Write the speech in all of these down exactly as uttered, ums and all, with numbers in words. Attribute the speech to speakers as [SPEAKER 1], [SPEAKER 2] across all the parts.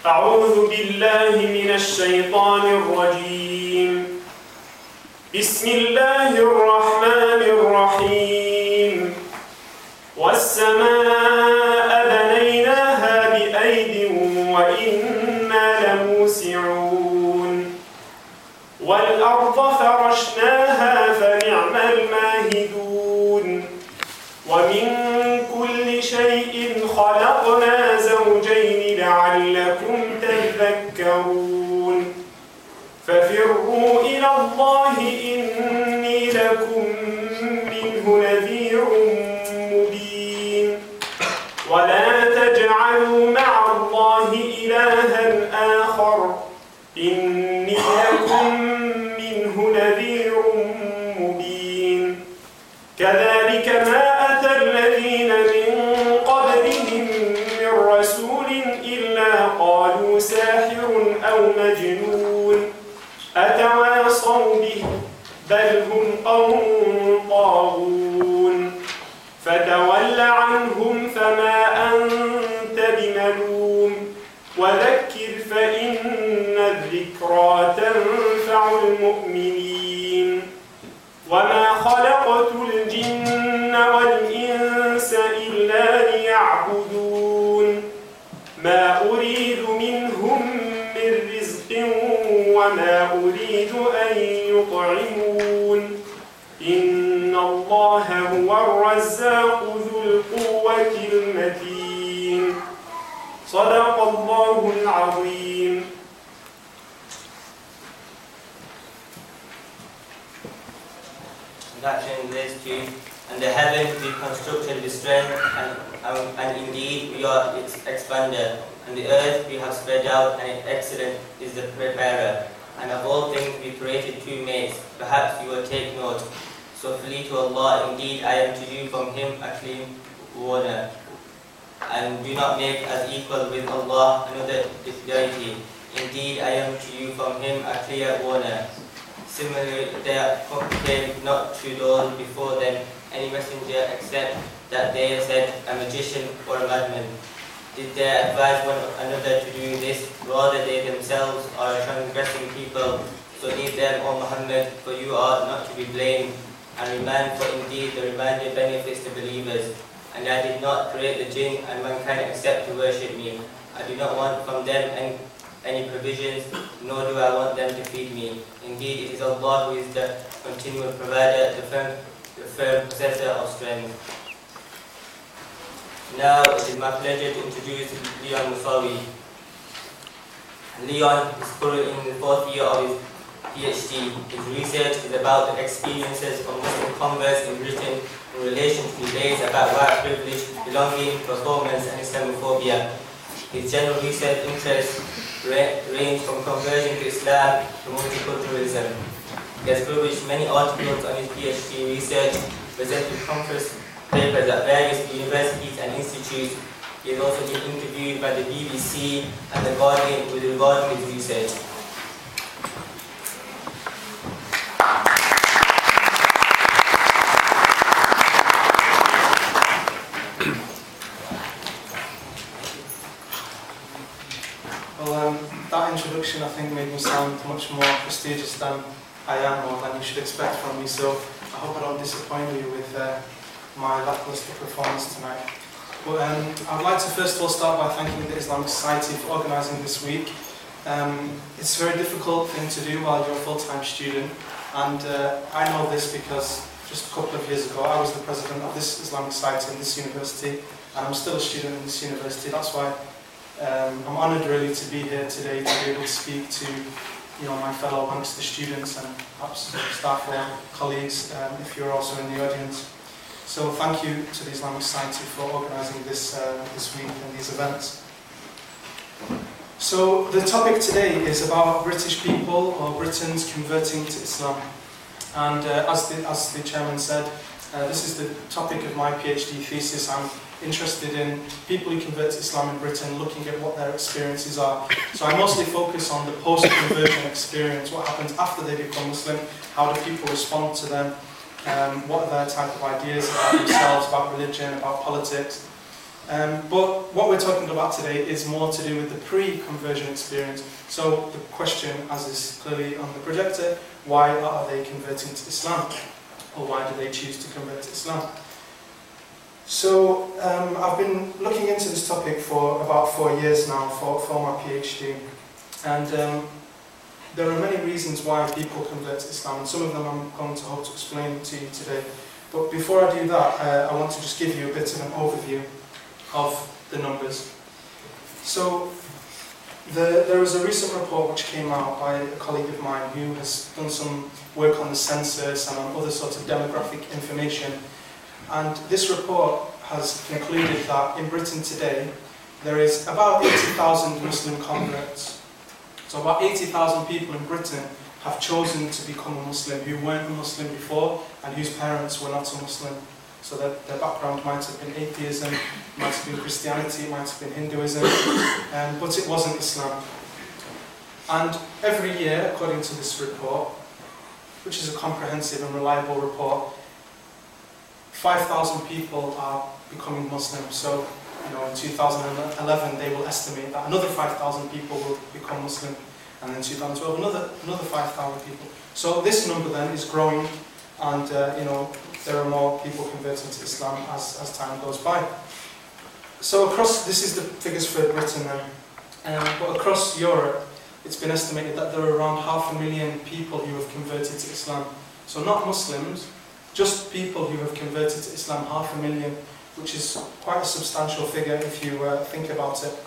[SPEAKER 1] أعوذ بالله من الشيطان الرجيم. بسم الله الرحمن الرحيم. والسماء بنيناها بأيد وإنا لموسعون. والأرض فرشناها فنعم الماهدون. ومن كل شيء خلقنا زوجين لعلكم تذكرون. ففروا إلى الله إني لكم منه نذير مبين. ولا تجعلوا مع الله إلها آخر إني لكم منه نذير مبين. كذلك ما أتى الذين من قبلهم من رسول إلا قالوا ساحر أو مجنون أتواصوا به بل هم قوم طاغون. فتول عنهم فما أنت بملوم وذكر فإن الذكرى تنفع المؤمنين. وما خلقت الجن والإنس إلا ليعبدون. ما أريد منهم من رزق وما أريد أن يطعمون. إن الله هو الرزاق ذو القوة المتين. صدق الله العظيم.
[SPEAKER 2] Introduction verse two. And the heavens we constructed with strength, and, um, and indeed we are its expander. And the earth we have spread out, and excellent is the preparer. And of all things we created two mates, perhaps you will take note. So flee to Allah, indeed I am to you from Him a clean warner. And do not make as equal with Allah another deity. Indeed I am to you from Him a clear warner. Similarly, there came not to those before them any messenger except that they said a magician or a madman. Did they advise one another to do this? Rather they themselves are a transgressing people. So leave them, O Muhammad, for you are not to be blamed. And remand, for indeed the reminder benefits the believers. And I did not create the jinn and mankind except to worship me. I do not want from them any any provisions, nor do I want them to feed me. Indeed, it is Allah who is the continual provider, the firm, the firm possessor of strength. Now it is my pleasure to introduce Leon Musawi. Leon is currently in the fourth year of his PhD. His research is about the experiences of Muslim converts in Britain in relation to debates about white privilege, belonging, performance, and Islamophobia. His general research interests range from conversion to Islam to multiculturalism. He has published many articles on his PhD research, presented conference papers at various universities and institutes. He has also been interviewed by the B B C and The Guardian with regard to his research.
[SPEAKER 3] That introduction, I think, made me sound much more prestigious than I am, or than you should expect from me, so I hope I don't disappoint you with uh, my lackluster performance tonight. But um, I'd like to first of all start by thanking the Islamic Society for organising this week. Um, it's a very difficult thing to do while you're a full-time student, and uh, I know this because just a couple of years ago I was the president of this Islamic Society in this university, and I'm still a student in this university. That's why Um, I'm honoured really to be here today to be able to speak to you know, my fellow Manchester students and perhaps staff or colleagues um, if you're also in the audience. So thank you to the Islamic Society for organising this, uh, this week and these events. So the topic today is about British people or Britons converting to Islam. And uh, as, the, as the chairman said, uh, this is the topic of my PhD thesis. I'm interested in people who convert to Islam in Britain, looking at what their experiences are. So I mostly focus on the post-conversion experience, what happens after they become Muslim, how do people respond to them, um, what are their type of ideas about themselves, about religion, about politics. Um, but what we're talking about today is more to do with the pre-conversion experience. So the question, as is clearly on the projector, why are they converting to Islam? Or why do they choose to convert to Islam? So um, I've been looking into this topic for about four years now for, for my PhD. And um, there are many reasons why people convert to Islam, and some of them I'm going to hope to explain to you today. But before I do that, uh, I want to just give you a bit of an overview of the numbers. So the, there was a recent report which came out by a colleague of mine who has done some work on the census and on other sorts of demographic information. And this report has concluded that in Britain today, there is about eighty thousand Muslim converts. So about eighty thousand people in Britain have chosen to become a Muslim who weren't a Muslim before and whose parents were not a Muslim. So that their background might have been atheism, might have been Christianity, might have been Hinduism, um, but it wasn't Islam. And every year, according to this report, which is a comprehensive and reliable report, five thousand people are becoming Muslim. So, you know, in two thousand eleven, they will estimate that another five thousand people will become Muslim, and then two thousand twelve, another another five thousand people. So this number then is growing, and uh, you know, there are more people converting to Islam as, as time goes by. So across, this is the figures for Britain then, um, but across Europe, it's been estimated that there are around half a million people who have converted to Islam. So not Muslims, just people who have converted to Islam, half a million, which is quite a substantial figure if you uh, think about it.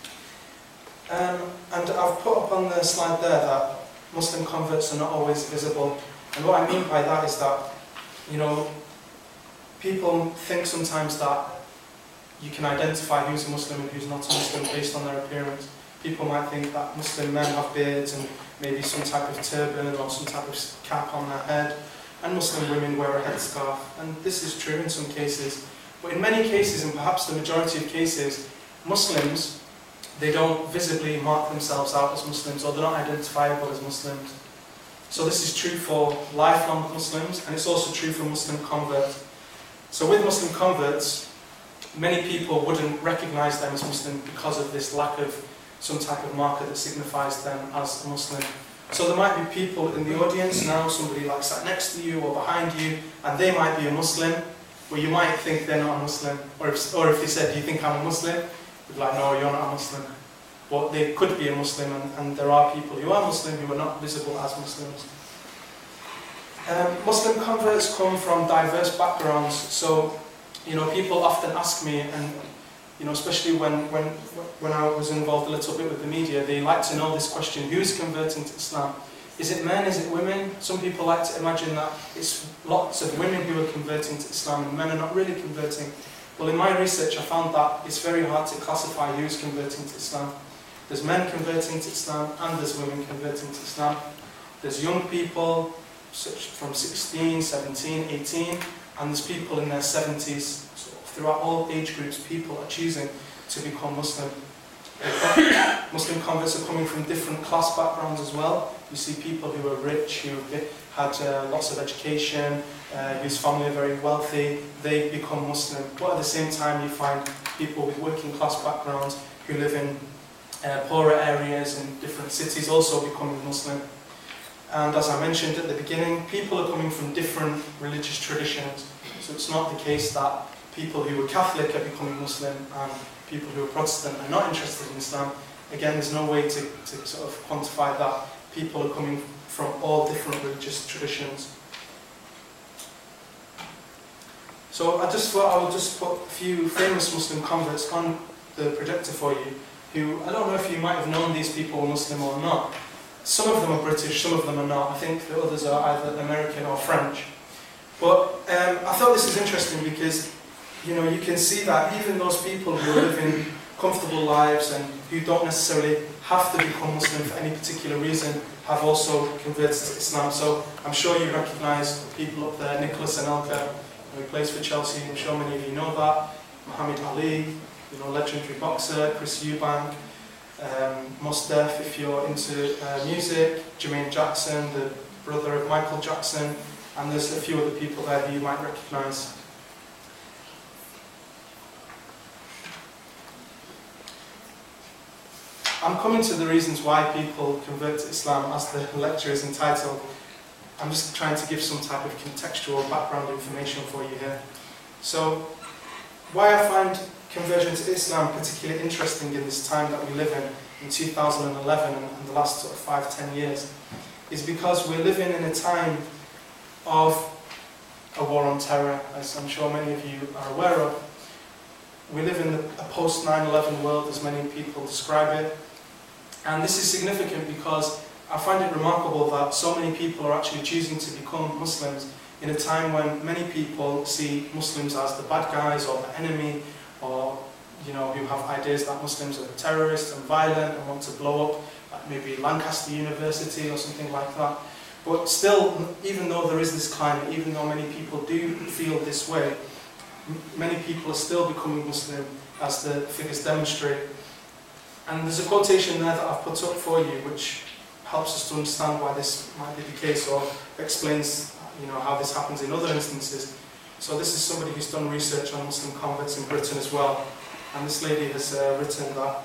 [SPEAKER 3] Um, and I've put up on the slide there that Muslim converts are not always visible. And what I mean by that is that, you know, people think sometimes that you can identify who's a Muslim and who's not a Muslim based on their appearance. People might think that Muslim men have beards and maybe some type of turban or some type of cap on their head, and Muslim women wear a headscarf. And this is true in some cases. But in many cases, and perhaps the majority of cases, Muslims, they don't visibly mark themselves out as Muslims, or they're not identifiable as Muslims. So this is true for lifelong Muslims, and it's also true for Muslim converts. So with Muslim converts, many people wouldn't recognize them as Muslim because of this lack of some type of marker that signifies them as a Muslim. So there might be people in the audience now, somebody like sat next to you or behind you, and they might be a Muslim, but you might think they're not a Muslim. Or if, or if they said, do you think I'm a Muslim? You'd be like, no, you're not a Muslim. But they could be a Muslim, and, and there are people who are Muslim who are not visible as Muslims. Um, Muslim converts come from diverse backgrounds. So, you know, people often ask me, and you know, especially when, when, when I was involved a little bit with the media, they like to know this question, who's converting to Islam? Is it men, is it women? Some people like to imagine that it's lots of women who are converting to Islam and men are not really converting. Well, in my research I found that it's very hard to classify who's converting to Islam. There's men converting to Islam and there's women converting to Islam. There's young people from sixteen, seventeen, eighteen, and there's people in their seventies. So throughout all age groups, people are choosing to become Muslim. Muslim converts are coming from different class backgrounds as well. You see people who are rich, who had uh, lots of education, uh, whose family are very wealthy, they become Muslim. But at the same time you find people with working class backgrounds who live in uh, poorer areas in different cities also becoming Muslim. And as I mentioned at the beginning, people are coming from different religious traditions. So it's not the case that people who are Catholic are becoming Muslim and people who are Protestant are not interested in Islam. Again, there's no way to, to sort of quantify that. People are coming from all different religious traditions. So I just thought I would just put a few famous Muslim converts on the projector for you, who, I don't know if you might have known these people were Muslim or not. Some of them are British, some of them are not. I think the others are either American or French. But um, I thought this is interesting because, you know, you can see that even those people who are living comfortable lives and who don't necessarily have to become Muslim for any particular reason have also converted to Islam. So I'm sure you recognise people up there, Nicholas Anelka, who plays for Chelsea, I'm sure many of you know that, Muhammad Ali, you know, legendary boxer, Chris Eubank, um, Mos Def if you're into uh, music, Jermaine Jackson, the brother of Michael Jackson, and there's a few other people there who you might recognise. I'm coming to the reasons why people convert to Islam, as the lecture is entitled. I'm just trying to give some type of contextual background information for you here. So, why I find conversion to Islam particularly interesting in this time that we live in, in two thousand eleven and, and the last sort of five, ten years, is because we're living in a time of a war on terror, as I'm sure many of you are aware of. We live in a post nine eleven world, as many people describe it. And this is significant because I find it remarkable that so many people are actually choosing to become Muslims in a time when many people see Muslims as the bad guys or the enemy, or you know, who have ideas that Muslims are terrorists and violent and want to blow up like maybe Lancaster University or something like that. But still, even though there is this climate, even though many people do feel this way, many people are still becoming Muslim, as the figures demonstrate. And there's a quotation there that I've put up for you which helps us to understand why this might be the case, or explains, you know, how this happens in other instances. So this is somebody who's done research on Muslim converts in Britain as well. And this lady has uh, written that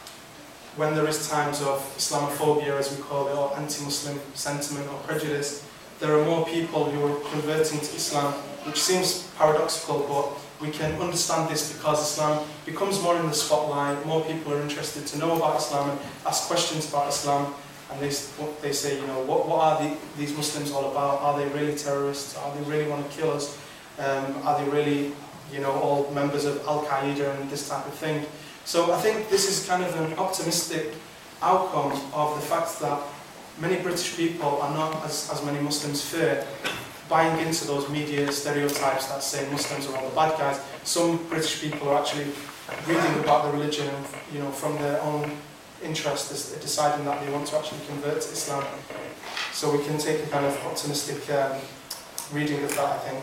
[SPEAKER 3] when there is times of Islamophobia, as we call it, or anti-Muslim sentiment or prejudice, there are more people who are converting to Islam, which seems paradoxical, but we can understand this because Islam becomes more in the spotlight, more people are interested to know about Islam and ask questions about Islam, and they, they say, you know, what, what are the, these Muslims all about? Are they really terrorists? Are they really want to kill us? Um, are they really, you know, all members of Al-Qaeda and this type of thing? So I think this is kind of an optimistic outcome of the fact that many British people are not, as, as many Muslims fear, buying into those media stereotypes that say Muslims are all the bad guys. Some British people are actually reading about the religion and, you know, from their own interest, deciding that they want to actually convert to Islam. So we can take a kind of optimistic um, reading of that, I think.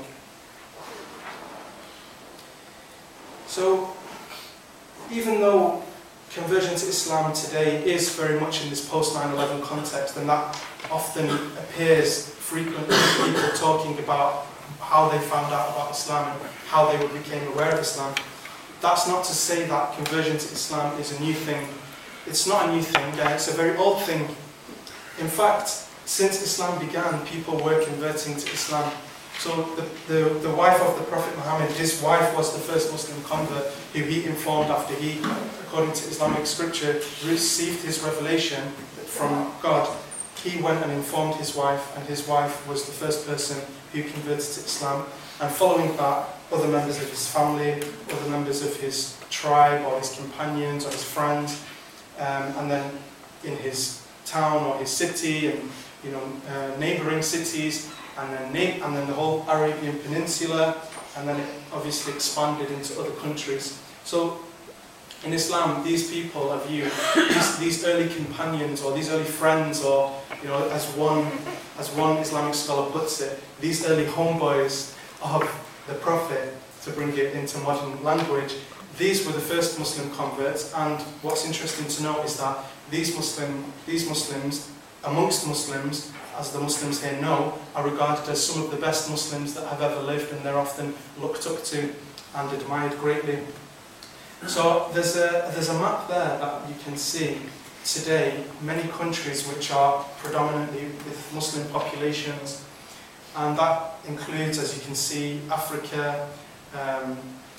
[SPEAKER 3] So, even though conversion to Islam today is very much in this post nine eleven context, and that often appears frequently with people talking about how they found out about Islam and how they became aware of Islam, that's not to say that conversion to Islam is a new thing. It's not a new thing, uh, it's a very old thing. In fact, since Islam began, people were converting to Islam. So the, the, the wife of the Prophet Muhammad, his wife was the first Muslim convert who he informed after he, according to Islamic scripture, received his revelation from God. He went and informed his wife, and his wife was the first person who converted to Islam. And following that, other members of his family, other members of his tribe or his companions or his friends, um, and then in his town or his city and, you know, uh, neighbouring cities, and then, and then the whole Arabian Peninsula, and then it obviously expanded into other countries. So in Islam, these people are viewed, these, these early companions or these early friends, or, you know, as one, as one Islamic scholar puts it, these early homeboys of the Prophet, to bring it into modern language, these were the first Muslim converts. And what's interesting to note is that these Muslim, these Muslims, amongst Muslims, as the Muslims here know, are regarded as some of the best Muslims that have ever lived, and they're often looked up to and admired greatly. So there's a, there's a map there that you can see today, many countries which are predominantly with Muslim populations, and that includes, as you can see, Africa, um,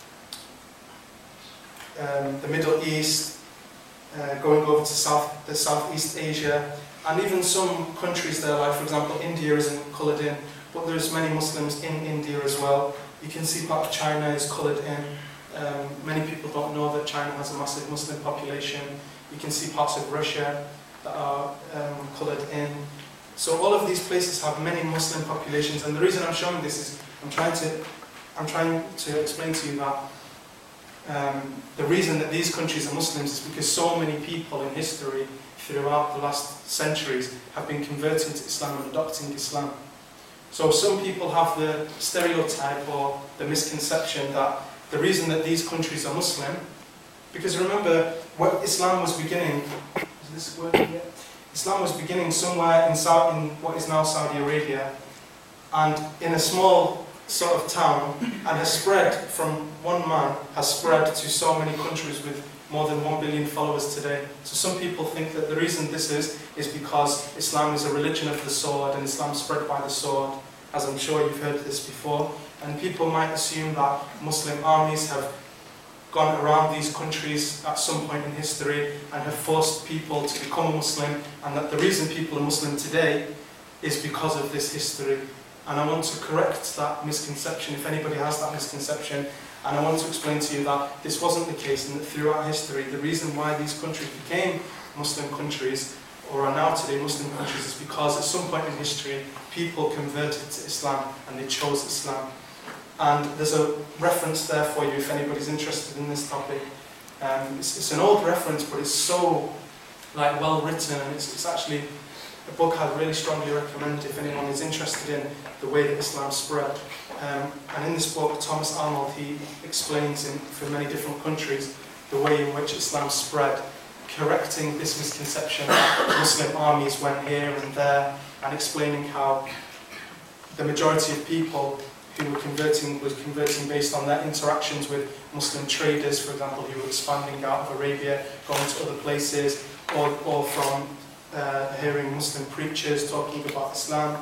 [SPEAKER 3] um, the Middle East, uh, going over to South, the Southeast Asia, and even some countries there, like for example India isn't coloured in, but there's many Muslims in India as well. You can see part of China is coloured in. Um, many people don't know that China has a massive Muslim population. You can see parts of Russia that are um, coloured in. So all of these places have many Muslim populations, and the reason I'm showing this is I'm trying to, I'm trying to explain to you that um, the reason that these countries are Muslims is because so many people in history throughout the last centuries have been converting to Islam and adopting Islam. So some people have the stereotype or the misconception that the reason that these countries are Muslim, because remember, what Islam was beginning, is this working yet? Islam was beginning somewhere in, Saudi, in what is now Saudi Arabia, and in a small sort of town, and has spread from one man, has spread to so many countries with more than one billion followers today. So some people think that the reason this is, is because Islam is a religion of the sword and Islam spread by the sword, as I'm sure you've heard this before. And people might assume that Muslim armies have gone around these countries at some point in history and have forced people to become Muslim, and that the reason people are Muslim today is because of this history. And I want to correct that misconception, if anybody has that misconception, and I want to explain to you that this wasn't the case, and that throughout history, the reason why these countries became Muslim countries, or are now today Muslim countries, is because at some point in history, people converted to Islam, and they chose Islam. And there's a reference there for you if anybody's interested in this topic. Um, it's, it's an old reference, but it's so like well written, and it's, it's actually a book I'd really strongly recommend if anyone is interested in the way that Islam spread. Um, and in this book, Thomas Arnold, he explains in, for many different countries the way in which Islam spread, correcting this misconception that Muslim armies went here and there, and explaining how the majority of people who were converting was converting based on their interactions with Muslim traders, for example, who were expanding out of Arabia, going to other places, or, or from uh, hearing Muslim preachers talking about Islam.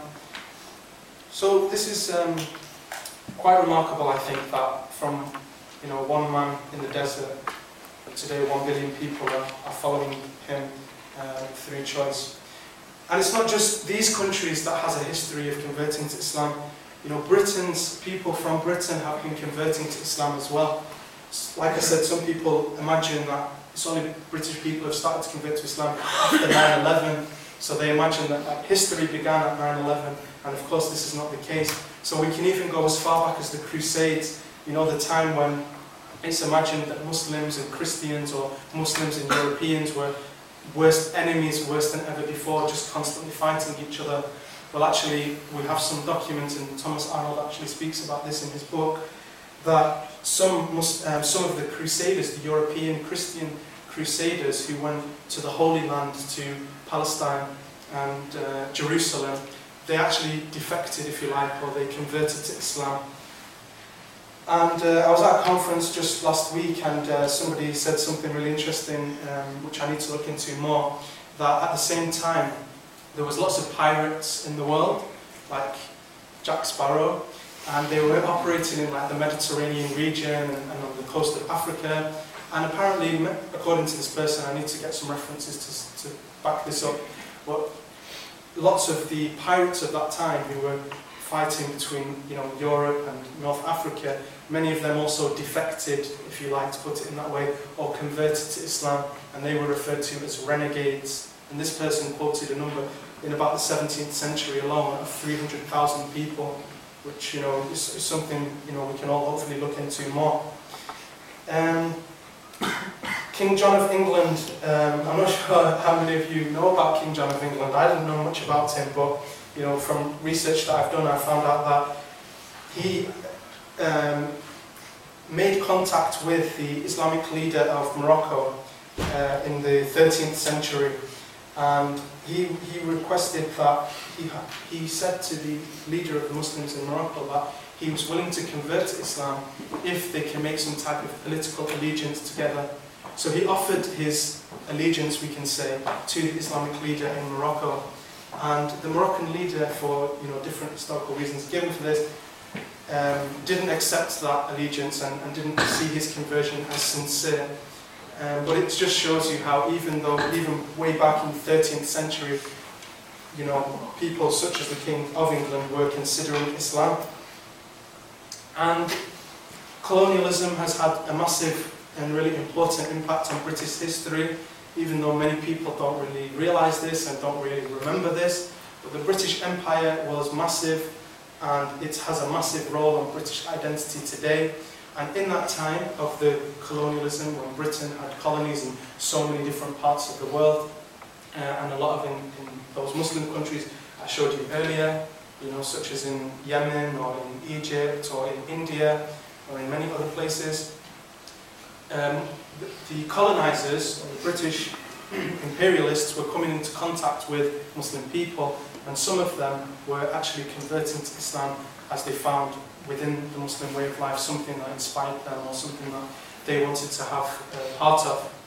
[SPEAKER 3] So this is um, quite remarkable, I think, that from you know one man in the desert, today one billion people are, are following him uh, through choice. And it's not just these countries that has a history of converting to Islam. You know, Britain's people from Britain have been converting to Islam as well. Like I said, some people imagine that it's only British people who have started to convert to Islam after nine eleven. So they imagine that, that history began at nine eleven, and of course this is not the case. So we can even go as far back as the Crusades, you know, the time when it's imagined that Muslims and Christians, or Muslims and Europeans, were worst enemies, worse than ever before, just constantly fighting each other. Well, actually, we have some documents, and Thomas Arnold actually speaks about this in his book, that some, Mus um, some of the Crusaders, the European Christian Crusaders who went to the Holy Land, to Palestine and uh, Jerusalem, they actually defected, if you like, or they converted to Islam. And uh, I was at a conference just last week, and uh, somebody said something really interesting, um, which I need to look into more, that at the same time, there was lots of pirates in the world, like Jack Sparrow, and they were operating in like the Mediterranean region and, and on the coast of Africa. And apparently, according to this person, I need to get some references to, to back this up, but lots of the pirates of that time who were fighting between you know, Europe and North Africa, many of them also defected, if you like to put it in that way, or converted to Islam, and they were referred to as renegades. And this person quoted a number in about the seventeenth century alone of three hundred thousand people, which you know is, is something you know we can all hopefully look into more. Um, King John of England, um, I'm not sure how many of you know about King John of England. I didn't know much about him, but you know from research that I've done, I found out that he um, made contact with the Islamic leader of Morocco uh, in the thirteenth century. And he, he requested that, he, he said to the leader of the Muslims in Morocco that he was willing to convert to Islam if they can make some type of political allegiance together. So he offered his allegiance, we can say, to the Islamic leader in Morocco. And the Moroccan leader, for you know different historical reasons given for this, um, didn't accept that allegiance and, and didn't see his conversion as sincere. Um, but it just shows you how even though, even way back in the thirteenth century, you know, people such as the King of England were considering Islam. And colonialism has had a massive and really important impact on British history, even though many people don't really realise this and don't really remember this. But the British Empire was massive, and it has a massive role on British identity today. And in that time of the colonialism, when Britain had colonies in so many different parts of the world, uh, and a lot of in, in those Muslim countries I showed you earlier, you know, such as in Yemen or in Egypt or in India or in many other places, um, the, the colonizers, or the British imperialists, were coming into contact with Muslim people, and some of them were actually converting to Islam as they found within the Muslim way of life something that inspired them or something that they wanted to have uh, part of.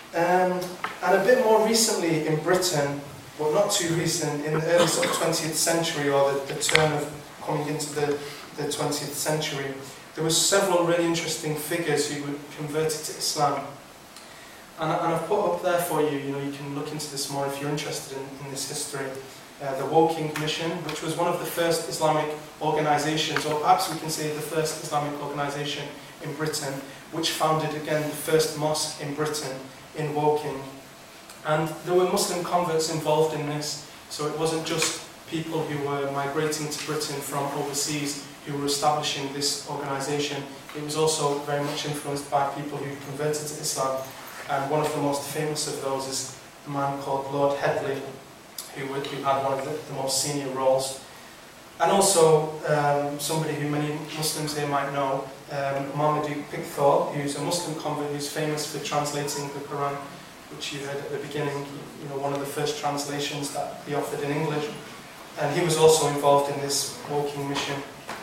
[SPEAKER 3] Um, and a bit more recently in Britain, well not too recent, in the early sort of twentieth century, or the, the turn of coming into the, the twentieth century, there were several really interesting figures who were converted to Islam. And, and I've put up there for you, you know, you can look into this more if you're interested in, in this history. Uh, the Woking Mission, which was one of the first Islamic organisations, or perhaps we can say the first Islamic organisation in Britain, which founded again the first mosque in Britain, in Woking. And there were Muslim converts involved in this, so it wasn't just people who were migrating to Britain from overseas who were establishing this organisation. It was also very much influenced by people who converted to Islam. And one of the most famous of those is a man called Lord Headley, who, would, who had one of the, the most senior roles. And also um, somebody who many Muslims here might know, um, Marmaduke Pickthall, who's a Muslim convert who's famous for translating the Quran, which you heard at the beginning, you know, one of the first translations that he offered in English. And he was also involved in this Woking mission.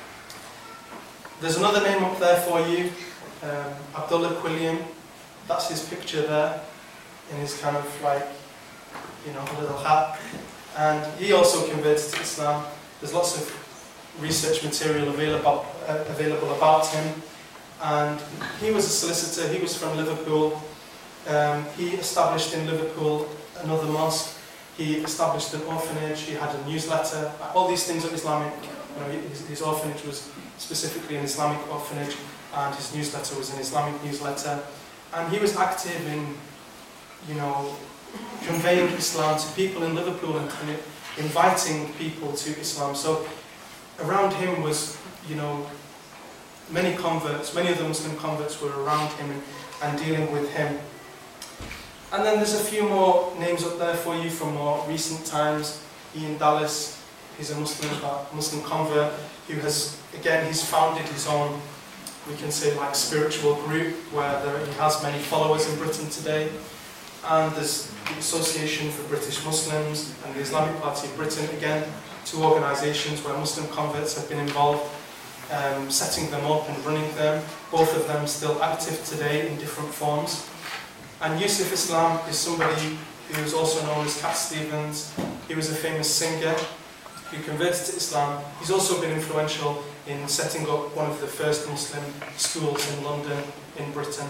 [SPEAKER 3] There's another name up there for you, um, Abdullah Quilliam. That's his picture there, in his kind of like, you know, little hat. And he also converted to Islam. There's lots of research material available, uh, available about him. And he was a solicitor, he was from Liverpool. Um, he established in Liverpool another mosque. He established an orphanage, he had a newsletter. All these things are Islamic. You know, his, his orphanage was specifically an Islamic orphanage, and his newsletter was an Islamic newsletter. And he was active in, you know, conveying Islam to people in Liverpool and, and inviting people to Islam. So around him was, you know, many converts, many of the Muslim converts were around him and, and dealing with him. And then there's a few more names up there for you from more recent times. Ian Dallas, he's a Muslim, a Muslim convert who has, again, he's founded his own, we can say, like spiritual group where there, he has many followers in Britain today. And there's the Association for British Muslims and the Islamic Party of Britain, again, two organisations where Muslim converts have been involved, um, setting them up and running them, both of them still active today in different forms. And Yusuf Islam is somebody who is also known as Cat Stevens. He was a famous singer who converted to Islam. He's also been influential in setting up one of the first Muslim schools in London, in Britain.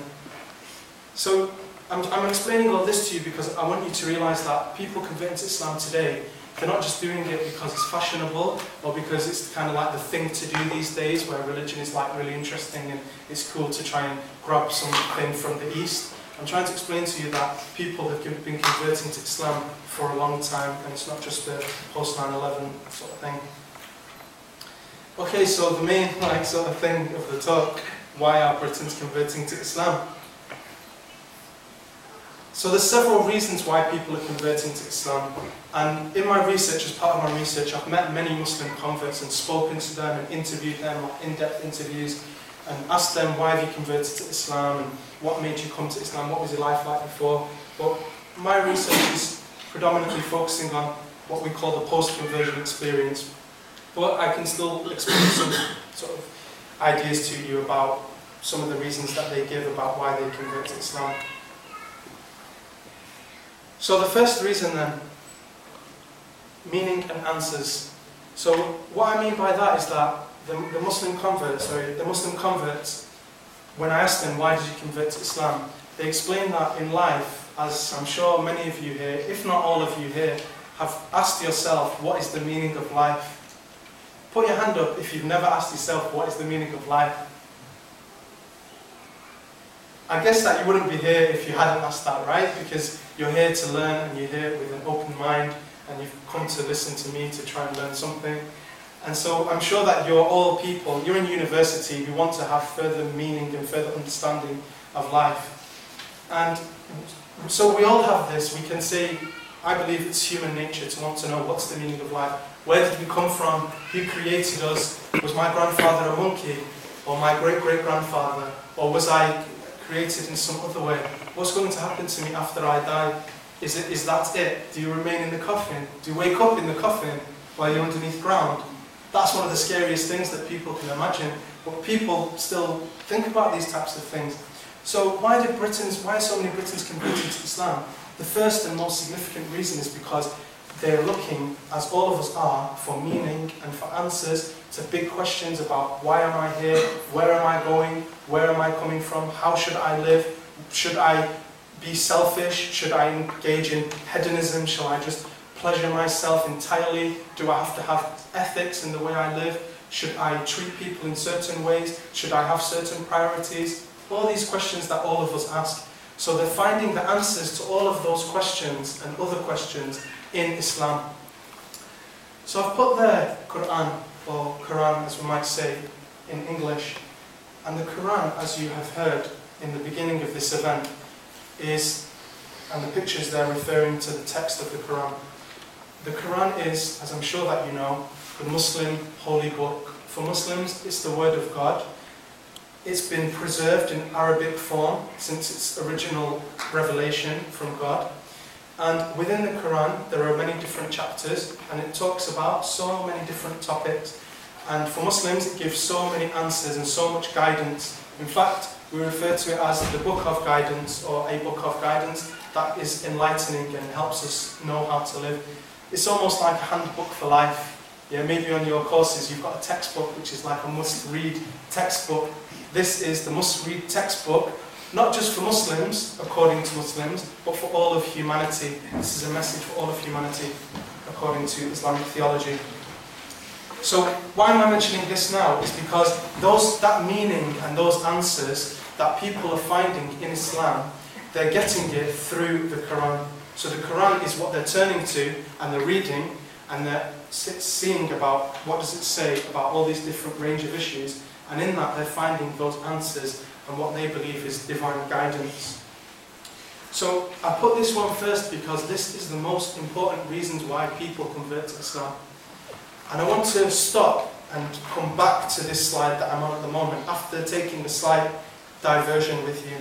[SPEAKER 3] So I'm, I'm explaining all this to you because I want you to realise that people converting to Islam today, they're not just doing it because it's fashionable or because it's kind of like the thing to do these days where religion is like really interesting and it's cool to try and grab something from the East. I'm trying to explain to you that people have been converting to Islam for a long time and it's not just a post nine eleven sort of thing. Okay, so the main like sort of thing of the talk, why are Britons converting to Islam? So there's several reasons why people are converting to Islam, and in my research, as part of my research, I've met many Muslim converts and spoken to them and interviewed them, like in-depth interviews, and asked them why have you converted to Islam and what made you come to Islam, what was your life like before. But my research is predominantly focusing on what we call the post-conversion experience. But I can still explain some sort of ideas to you about some of the reasons that they give about why they convert to Islam. So the first reason then, meaning and answers. So what I mean by that is that the, the Muslim converts, sorry, the Muslim converts, when I asked them why did you convert to Islam, they explained that in life, as I'm sure many of you here, if not all of you here, have asked yourself what is the meaning of life. Put your hand up if you've never asked yourself what is the meaning of life. I guess that you wouldn't be here if you hadn't asked that, right? Because you're here to learn and you're here with an open mind and you've come to listen to me to try and learn something. And so I'm sure that you're all people, you're in university who want to have further meaning and further understanding of life. And so we all have this. We can say, I believe it's human nature to want to know what's the meaning of life. Where did we come from? Who created us? Was my grandfather a monkey? Or my great-great-grandfather? Or was I created in some other way? What's going to happen to me after I die? Is it, is that it? Do you remain in the coffin? Do you wake up in the coffin while you're underneath ground? That's one of the scariest things that people can imagine. But people still think about these types of things. So why did Britons, why are so many Britons converted to Islam? The first and most significant reason is because they're looking, as all of us are, for meaning and for answers to big questions about why am I here, where am I going, where am I coming from, how should I live, should I be selfish, should I engage in hedonism, shall I just pleasure myself entirely, do I have to have ethics in the way I live, should I treat people in certain ways, should I have certain priorities, all these questions that all of us ask. So they're finding the answers to all of those questions and other questions in Islam. So I've put the Quran, or Quran as we might say in English, and the Quran, as you have heard in the beginning of this event, is, and the pictures there referring to the text of the Quran. The Quran is, as I'm sure that you know, the Muslim holy book. For Muslims, it's the word of God. It's been preserved in Arabic form since its original revelation from God. And within the Quran, there are many different chapters, and it talks about so many different topics. And for Muslims, it gives so many answers and so much guidance. In fact, we refer to it as the book of guidance, or a book of guidance that is enlightening and helps us know how to live. It's almost like a handbook for life. Yeah, maybe on your courses you've got a textbook which is like a must-read textbook. This is the must-read textbook, not just for Muslims, according to Muslims, but for all of humanity. This is a message for all of humanity, according to Islamic theology. So why am I mentioning this now? Is because those, that meaning and those answers that people are finding in Islam, they're getting it through the Quran. So the Quran is what they're turning to, and they're reading, and they're seeing about what does it say about all these different range of issues, and in that they're finding those answers and what they believe is divine guidance. So I put this one first because this is the most important reasons why people convert to Islam. And I want to stop and come back to this slide that I'm on at the moment after taking a slight diversion with you.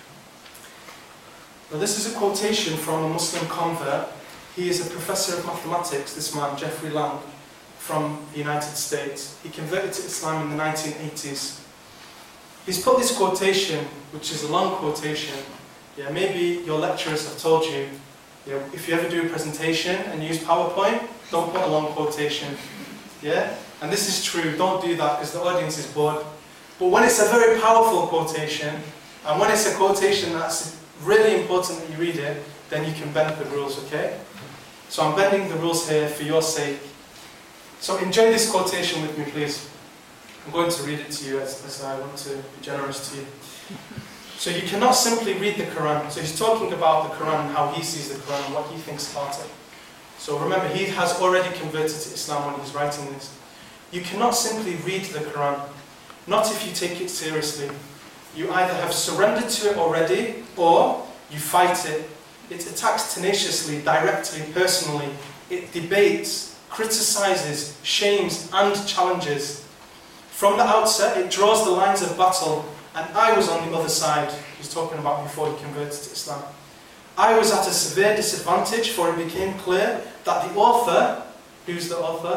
[SPEAKER 3] Now this is a quotation from a Muslim convert. He is a professor of mathematics, this man, Jeffrey Lang, from the United States. He converted to Islam in the nineteen eighties. He's put this quotation, which is a long quotation. Yeah, maybe your lecturers have told you, yeah, if you ever do a presentation and use PowerPoint, don't put a long quotation. Yeah? And this is true, don't do that because the audience is bored. But when it's a very powerful quotation, and when it's a quotation that's really important that you read it, then you can bend the rules, okay? So I'm bending the rules here for your sake. So enjoy this quotation with me, please. I'm going to read it to you as, as I want to be generous to you. So you cannot simply read the Quran. So he's talking about the Quran, how he sees the Quran, and what he thinks about it. So remember, he has already converted to Islam when he's writing this. You cannot simply read the Quran, not if you take it seriously. You either have surrendered to it already, or you fight it. It attacks tenaciously, directly, personally. It debates, criticizes, shames, and challenges. From the outset, it draws the lines of battle, and I was on the other side. He's talking about before he converted to Islam. I was at a severe disadvantage, for it became clear that the author, who's the author?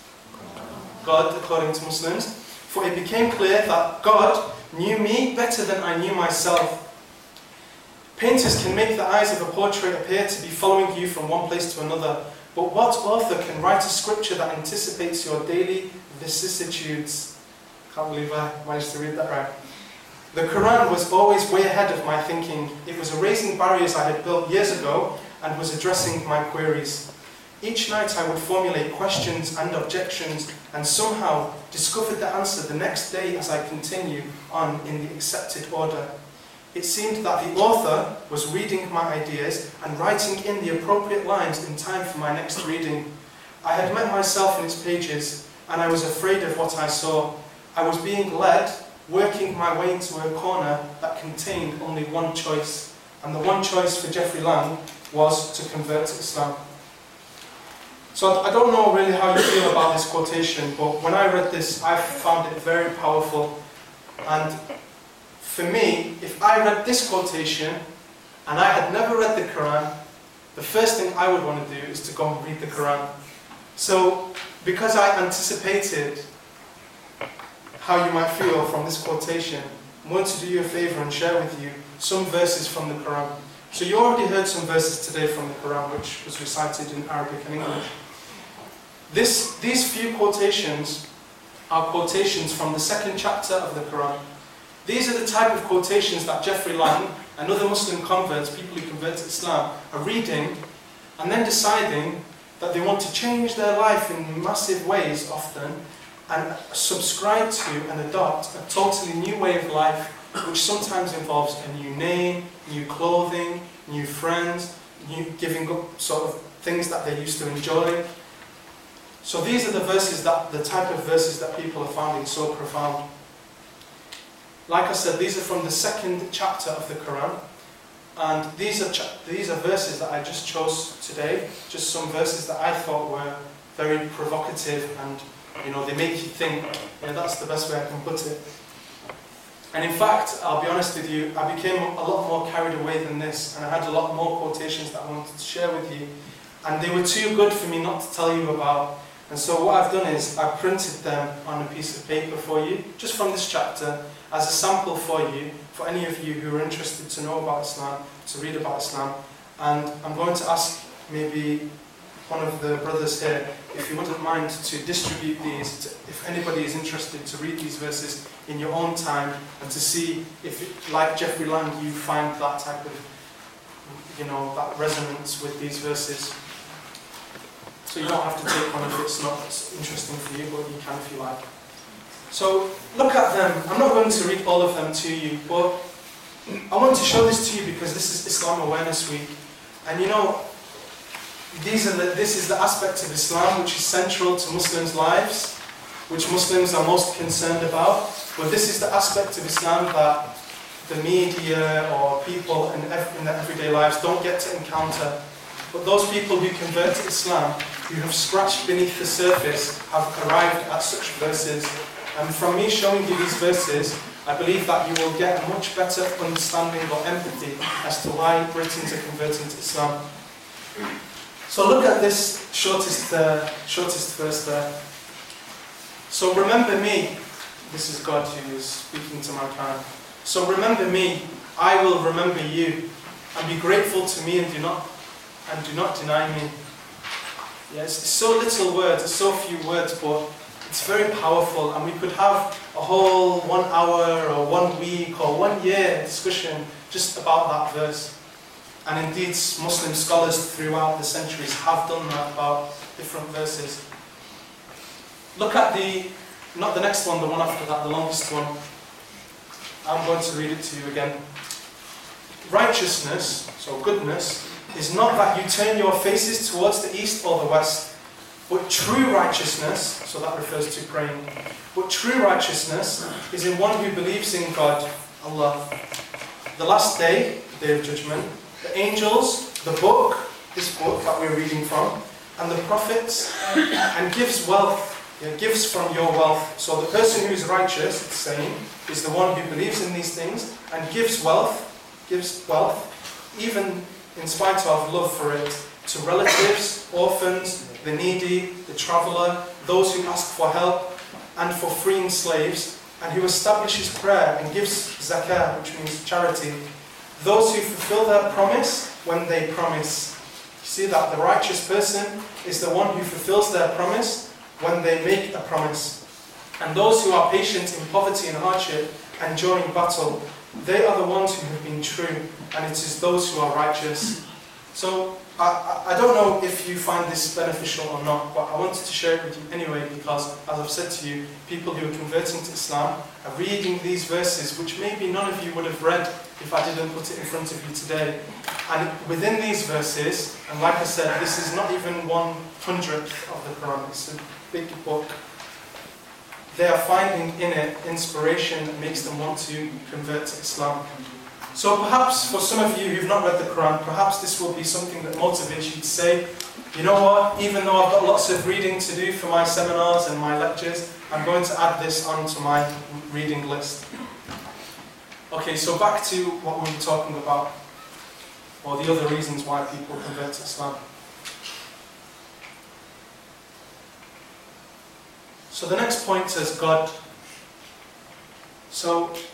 [SPEAKER 3] God, according to Muslims. For it became clear that God knew me better than I knew myself. Painters can make the eyes of a portrait appear to be following you from one place to another, but what author can write a scripture that anticipates your daily vicissitudes? Can't believe I managed to read that right. The Quran was always way ahead of my thinking. It was erasing barriers I had built years ago and was addressing my queries. Each night I would formulate questions and objections and somehow discovered the answer the next day as I continued on in the accepted order. It seemed that the author was reading my ideas and writing in the appropriate lines in time for my next reading. I had met myself in its pages, and I was afraid of what I saw. I was being led, working my way into a corner that contained only one choice. And the one choice for Jeffrey Lang was to convert to Islam. So I don't know really how you feel about this quotation, but when I read this, I found it very powerful. And for me, if I read this quotation and I had never read the Quran, the first thing I would want to do is to go and read the Quran. So because I anticipated how you might feel from this quotation, I'm going to do you a favour and share with you some verses from the Quran. So you already heard some verses today from the Quran, which was recited in Arabic and English. This, these few quotations are quotations from the second chapter of the Quran. These are the type of quotations that Jeffrey Lang and other Muslim converts, people who convert to Islam, are reading and then deciding that they want to change their life in massive ways often and subscribe to and adopt a totally new way of life, which sometimes involves a new name, new clothing, new friends, new giving up sort of things that they used to enjoy. So these are the verses, that the type of verses that people are finding so profound. Like I said, these are from the second chapter of the Quran, and these are these are verses that I just chose today, just some verses that I thought were very provocative, and you know, they make you think. You know, that's the best way I can put it. And in fact, I'll be honest with you, I became a lot more carried away than this, and I had a lot more quotations that I wanted to share with you, and they were too good for me not to tell you about. And so what I've done is I've printed them on a piece of paper for you, just from this chapter, as a sample for you, for any of you who are interested to know about Islam, to read about Islam. And I'm going to ask maybe one of the brothers here, if you wouldn't mind to distribute these, to, if anybody is interested to read these verses in your own time, and to see if, it, like Jeffrey Lang, you find that type of, you know, that resonance with these verses. So you don't have to take one if it's not interesting for you, but you can if you like. So look at them. I'm not going to read all of them to you, but I want to show this to you because this is Islam Awareness Week. And you know, these are the, this is the aspect of Islam which is central to Muslims' lives, which Muslims are most concerned about. But this is the aspect of Islam that the media or people in, in their everyday lives don't get to encounter. But those people who convert to Islam, who have scratched beneath the surface, have arrived at such verses. And from me showing you these verses, I believe that you will get a much better understanding or empathy as to why Britons are converting to Islam. So look at this shortest, uh, shortest verse there. So remember me, this is God who is speaking to mankind. So remember me, I will remember you, and be grateful to me and do not and do not deny me. Yes, it's so little words, it's so few words, but it's very powerful, and we could have a whole one hour or one week or one year discussion just about that verse. And indeed, Muslim scholars throughout the centuries have done that about different verses. Look at the, not the next one, the one after that, the longest one. I'm going to read it to you again. Righteousness, so goodness, is not that you turn your faces towards the east or the west, but true righteousness, so that refers to praying, but true righteousness is in one who believes in God, Allah, the last day, the day of judgment, the angels, the book, this book that we're reading from, and the prophets, and gives wealth, yeah, gives from your wealth. So the person who is righteous, it's saying, is the one who believes in these things, and gives wealth, gives wealth, even in spite of love for it, to relatives, orphans, the needy, the traveller, those who ask for help, and for freeing slaves, and who establishes prayer and gives zakah, which means charity, those who fulfill their promise when they promise. You see that the righteous person is the one who fulfills their promise when they make a promise. And those who are patient in poverty and hardship and during battle, they are the ones who have been true, and it is those who are righteous. So, I, I don't know if you find this beneficial or not, but I wanted to share it with you anyway because, as I've said to you, people who are converting to Islam are reading these verses, which maybe none of you would have read if I didn't put it in front of you today. And within these verses, and like I said, this is not even one hundredth of the Quran, it's a big book. They are finding in it inspiration that makes them want to convert to Islam. So perhaps for some of you who've not read the Quran, perhaps this will be something that motivates you to say, you know what, even though I've got lots of reading to do for my seminars and my lectures, I'm going to add this onto my reading list. Okay, so back to what we were talking about, or the other reasons why people convert to Islam. So the next point says God. So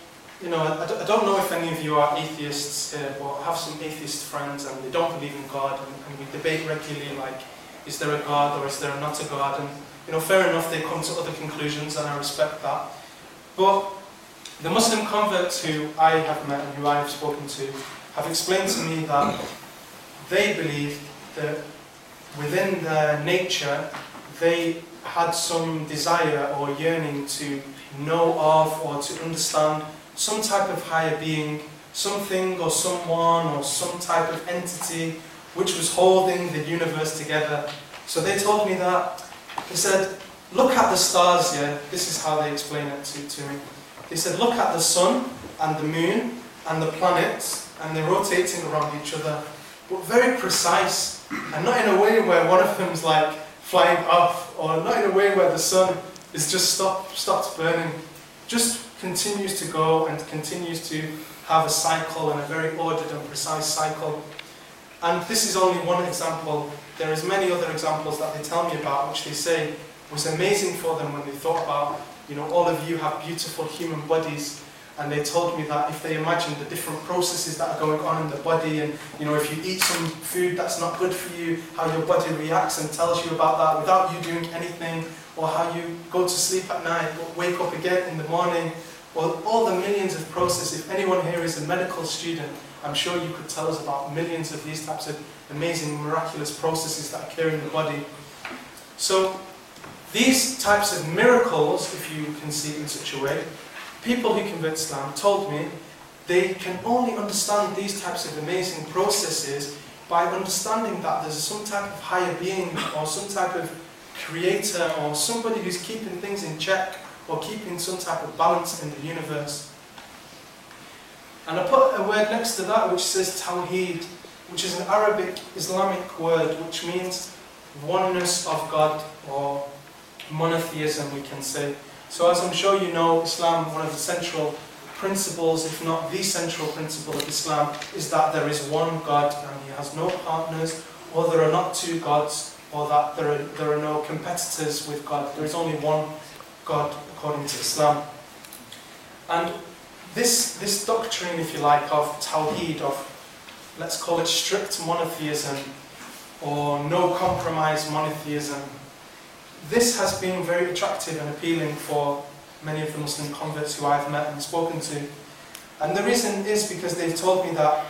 [SPEAKER 3] you know, I, I don't know if any of you are atheists here, but I have some atheist friends and they don't believe in God, and, and we debate regularly, like, is there a God or is there not a God? And, you know, fair enough, they come to other conclusions and I respect that. But the Muslim converts who I have met and who I have spoken to have explained to me that they believe that within their nature, they had some desire or yearning to know of or to understand some type of higher being, something or someone or some type of entity which was holding the universe together. So they told me that. They said, look at the stars, yeah, this is how they explain it to, to me. They said, look at the sun and the moon and the planets, and they're rotating around each other, but very precise, and not in a way where one of them's like flying off, or not in a way where the sun is just stopped, stopped burning, just continues to go and continues to have a cycle, and a very ordered and precise cycle. And this is only one example. There is many other examples that they tell me about, which they say was amazing for them when they thought about, you know, all of you have beautiful human bodies, and they told me that if they imagined the different processes that are going on in the body, and, you know, if you eat some food that's not good for you, how your body reacts and tells you about that without you doing anything, or how you go to sleep at night but wake up again in the morning, or all the millions of processes. If anyone here is a medical student, I'm sure you could tell us about millions of these types of amazing, miraculous processes that occur in the body. So these types of miracles, if you can see it in such a way, people who convert Islam told me they can only understand these types of amazing processes by understanding that there's some type of higher being or some type of creator or somebody who's keeping things in check or keeping some type of balance in the universe. And I put a word next to that which says Tawheed, which is an Arabic Islamic word which means oneness of God, or monotheism, we can say. So as I'm sure you know, Islam, one of the central principles, if not the central principle of Islam, is that there is one God and He has no partners, or there are not two gods, or that there are, there are no competitors with God. There is only one God according to Islam. And this, this doctrine, if you like, of Tawheed, of, let's call it strict monotheism, or no compromise monotheism, this has been very attractive and appealing for many of the Muslim converts who I've met and spoken to. And the reason is because they've told me that,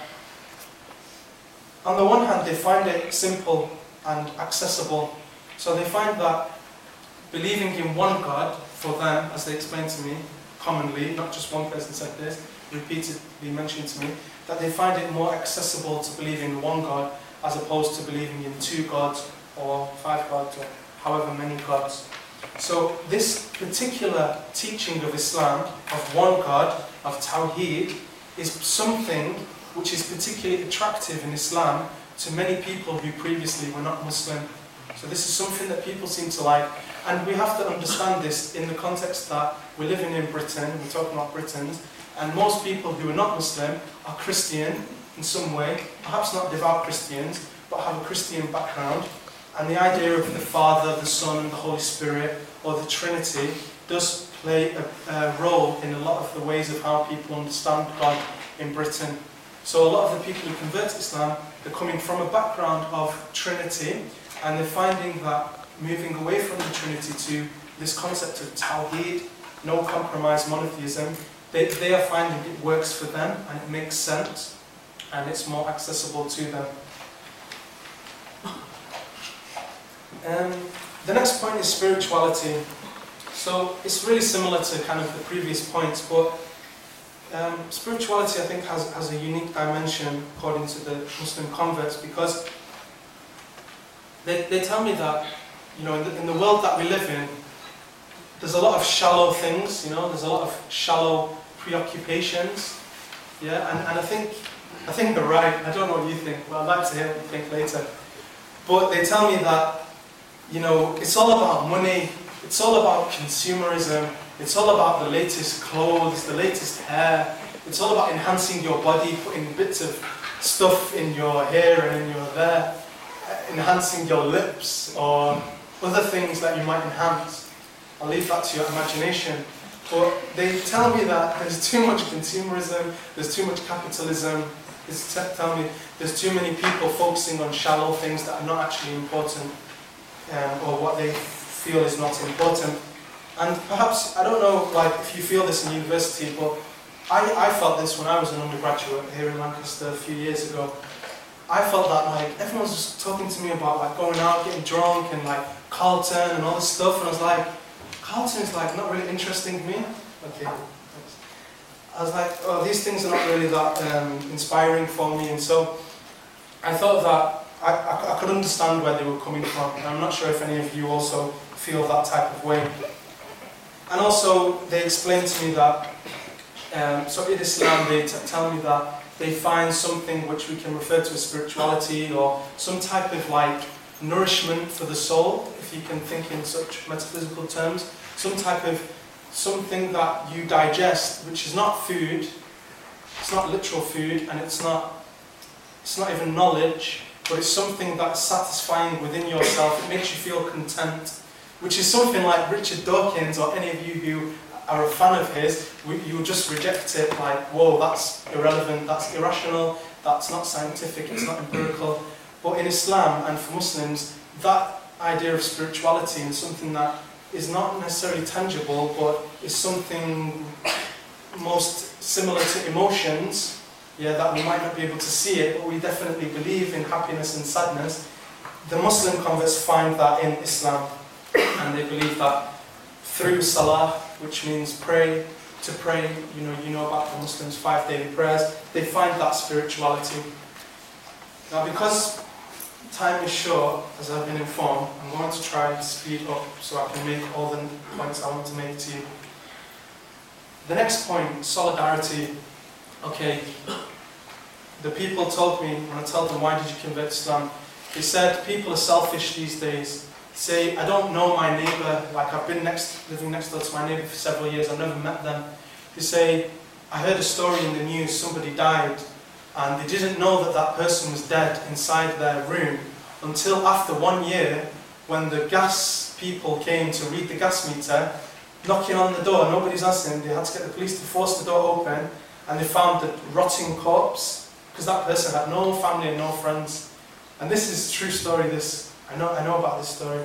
[SPEAKER 3] on the one hand, they find it simple and accessible. So they find that believing in one God, for them, as they explained to me, commonly, not just one person said this, repeatedly mentioned to me, that they find it more accessible to believe in one God as opposed to believing in two gods or five gods or however many gods. So this particular teaching of Islam, of one God, of Tawheed, is something which is particularly attractive in Islam to many people who previously were not Muslim. So this is something that people seem to like. And we have to understand this in the context that we're living in Britain, we're talking about Britons, and most people who are not Muslim are Christian in some way, perhaps not devout Christians, but have a Christian background. And the idea of the Father, the Son, and the Holy Spirit, or the Trinity, does play a, a role in a lot of the ways of how people understand God in Britain. So a lot of the people who convert to Islam, they're coming from a background of Trinity, and they're finding that moving away from the Trinity to this concept of Tawheed, no compromise monotheism, they, they are finding it works for them, and it makes sense, and it's more accessible to them. Um, the next point is spirituality. So it's really similar to kind of the previous points, but um, spirituality, I think, has, has a unique dimension according to the Muslim converts, because they, they tell me that, you know, in the, in the world that we live in, there's a lot of shallow things, you know, there's a lot of shallow preoccupations, yeah, and, and I think I think they're right. I don't know what you think, but I'd like to hear what you think later. But they tell me that, you know, it's all about money, it's all about consumerism, it's all about the latest clothes, the latest hair, it's all about enhancing your body, putting bits of stuff in your hair and in your there, enhancing your lips, or other things that you might enhance. I'll leave that to your imagination. But they tell me that there's too much consumerism, there's too much capitalism, they tell me there's too many people focusing on shallow things that are not actually important, um, or what they feel is not important. And perhaps, I don't know like if you feel this in university, but I, I felt this when I was an undergraduate here in Lancaster a few years ago. I felt that like everyone was just talking to me about like going out, getting drunk, and like Carlton and all this stuff, and I was like, Carlton is like not really interesting to me. Okay, thanks. I was like, oh, these things are not really that um, inspiring for me, and so I thought that I, I, I could understand where they were coming from, and I'm not sure if any of you also feel that type of way. And also, they explained to me that, um, so in Islam, they t tell me that they find something which we can refer to as spirituality, or some type of like nourishment for the soul, if you can think in such metaphysical terms, some type of something that you digest, which is not food, it's not literal food, and it's not, it's not even knowledge, but it's something that's satisfying within yourself. It makes you feel content, which is something like Richard Dawkins, or any of you who are a fan of his, you will just reject it like, whoa, that's irrelevant, that's irrational, that's not scientific, it's not empirical. But in Islam and for Muslims, that idea of spirituality is something that is not necessarily tangible, but is something most similar to emotions, yeah, that we might not be able to see it, but we definitely believe in happiness and sadness. The Muslim converts find that in Islam, and they believe that through salah, which means pray, to pray, you know, you know about the Muslims' five daily prayers, they find that spirituality. Now, because time is short, as I've been informed, I'm going to try and speed up so I can make all the points I want to make to you. The next point, solidarity. Okay, the people told me, when I told them, why did you convert to Islam? They said, people are selfish these days. Say, I don't know my neighbour, like I've been next, living next door to my neighbour for several years, I've never met them. They say, I heard a story in the news, somebody died, and they didn't know that that person was dead inside their room until after one year, when the gas people came to read the gas meter, knocking on the door, nobody's answering, they had to get the police to force the door open, and they found the rotting corpse, because that person had no family and no friends. And this is a true story, this. I know, I know about this story.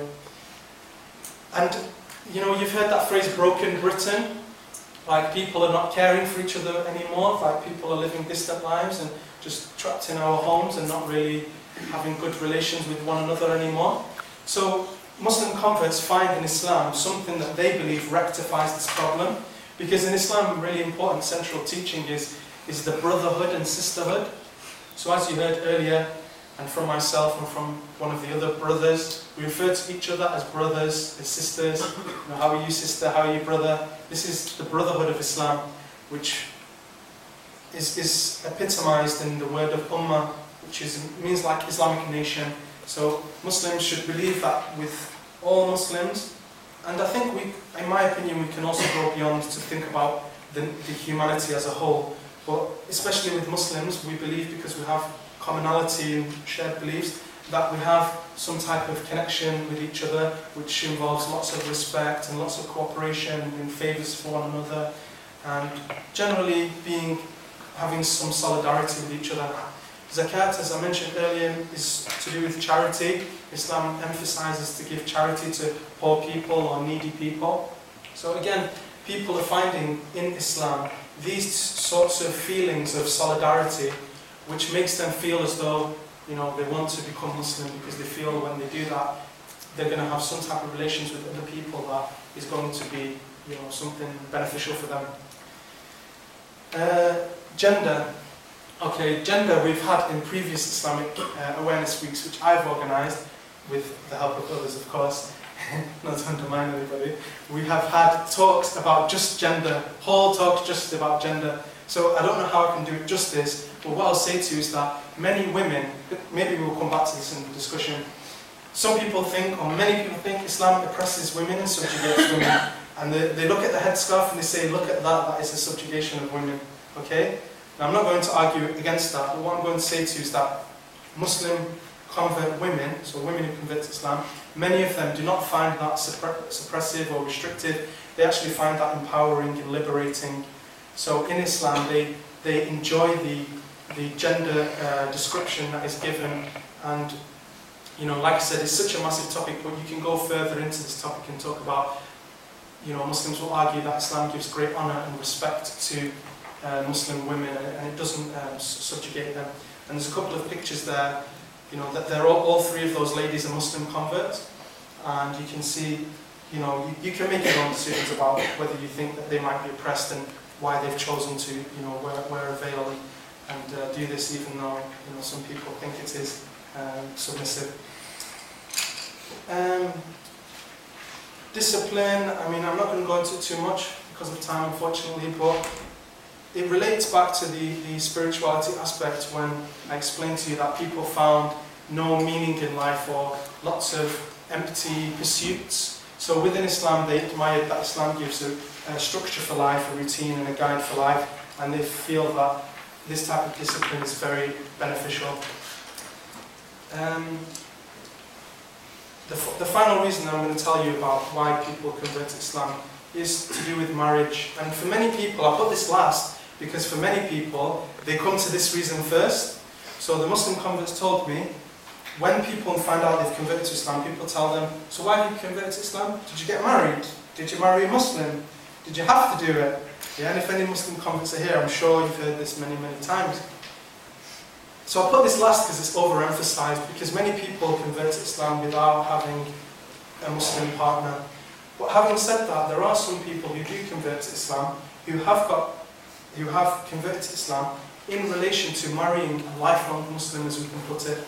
[SPEAKER 3] And, you know, you've heard that phrase, broken Britain. Like, people are not caring for each other anymore. Like, people are living distant lives and just trapped in our homes and not really having good relations with one another anymore. So, Muslim converts find in Islam something that they believe rectifies this problem. Because in Islam, a really important central teaching is, is the brotherhood and sisterhood. So, as you heard earlier, and from myself and from one of the other brothers, we refer to each other as brothers, as sisters. You know, how are you sister, how are you brother? This is the brotherhood of Islam, which is, is epitomized in the word of ummah, which is, means like Islamic nation. So Muslims should believe that with all Muslims. And I think we, in my opinion, we can also go beyond to think about the, the humanity as a whole. But especially with Muslims, we believe, because we have commonality and shared beliefs, that we have some type of connection with each other, which involves lots of respect and lots of cooperation and favours for one another, and generally being having some solidarity with each other. Zakat, as I mentioned earlier, is to do with charity. Islam emphasises to give charity to poor people or needy people. So again, people are finding in Islam these sorts of feelings of solidarity, which makes them feel as though, you know, they want to become Muslim, because they feel when they do that, they're going to have some type of relations with other people that is going to be, you know, something beneficial for them. Uh, gender. Okay, gender we've had in previous Islamic uh, awareness weeks, which I've organised with the help of others, of course, not to undermine anybody. We have had talks about just gender, whole talks just about gender. So I don't know how I can do it justice, but what I'll say to you is that many women, maybe we'll come back to this in the discussion, some people think, or many people think, Islam oppresses women and subjugates women. And they, they look at the headscarf and they say, look at that, that is a subjugation of women. Okay? Now I'm not going to argue against that, but what I'm going to say to you is that Muslim convert women, so women who convert to Islam, many of them do not find that suppre- suppressive or restrictive. They actually find that empowering and liberating. So in Islam, they, they enjoy the, the gender uh, description that is given. And, you know, like I said, it's such a massive topic, but you can go further into this topic and talk about, you know, Muslims will argue that Islam gives great honour and respect to uh, Muslim women, and, and it doesn't um, subjugate them. And there's a couple of pictures there, you know, that they're all, all three of those ladies are Muslim converts, and you can see, you know, you, you can make your own decisions about whether you think that they might be oppressed and why they've chosen to, you know, wear, wear a veil and uh, do this, even though, you know, some people think it is um, submissive. Um, discipline, I mean, I'm not going to go into it too much because of time, unfortunately, but it relates back to the, the spirituality aspect when I explained to you that people found no meaning in life or lots of empty pursuits. So within Islam, they admired that Islam gives a, a structure for life, a routine and a guide for life, and they feel that this type of discipline is very beneficial. Um, the, the final reason I'm going to tell you about why people convert to Islam is to do with marriage. And for many people, I'll put this last, because for many people, they come to this reason first. So the Muslim converts told me, when people find out they've converted to Islam, people tell them, so why did you convert to Islam? Did you get married? Did you marry a Muslim? Did you have to do it? Yeah, and if any Muslim converts are here, I'm sure you've heard this many, many times. So I'll put this last because it's overemphasized, because many people convert to Islam without having a Muslim partner. But having said that, there are some people who do convert to Islam, who have got, who have converted to Islam in relation to marrying a lifelong Muslim, as we can put it.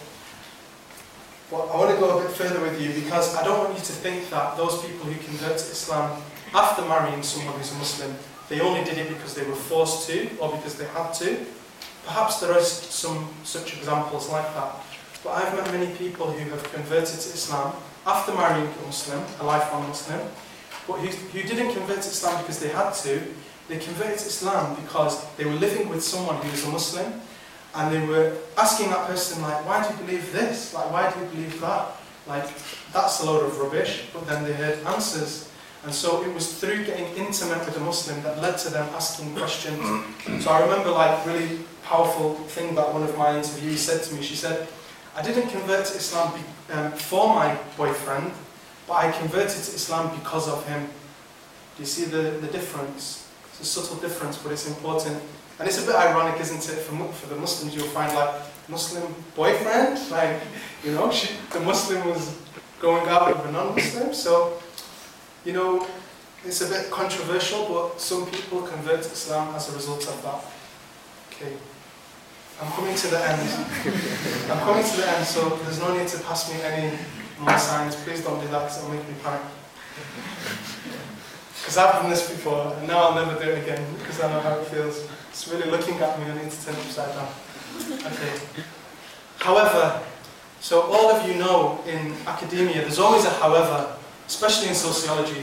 [SPEAKER 3] But I want to go a bit further with you, because I don't want you to think that those people who convert to Islam after marrying someone who's a Muslim, they only did it because they were forced to, or because they had to. Perhaps there are some such examples like that. But I've met many people who have converted to Islam after marrying a Muslim, a lifelong Muslim, but who, who didn't convert to Islam because they had to. They converted to Islam because they were living with someone who was a Muslim, and they were asking that person, like, why do you believe this? Like, why do you believe that? Like, that's a load of rubbish. But then they heard answers. And so it was through getting intimate with a Muslim that led to them asking questions. So I remember, like, really powerful thing that one of my interviewees said to me. She said, I didn't convert to Islam be, um, for my boyfriend, but I converted to Islam because of him. Do you see the, the difference? It's a subtle difference, but it's important. And it's a bit ironic, isn't it, for, for the Muslims? You'll find, like, Muslim boyfriend, like, you know, she, the Muslim was going out with a non-Muslim. So, you know, it's a bit controversial, but some people convert to Islam as a result of that. Okay. I'm coming to the end. I'm coming to the end, so there's no need to pass me any more signs. Please don't do that, because it'll make me panic. Because I've done this before, and now I'll never do it again, because I know how it feels. It's really looking at me, I need to turn it upside down. Okay. However, so all of you know in academia, there's always a however, especially in sociology.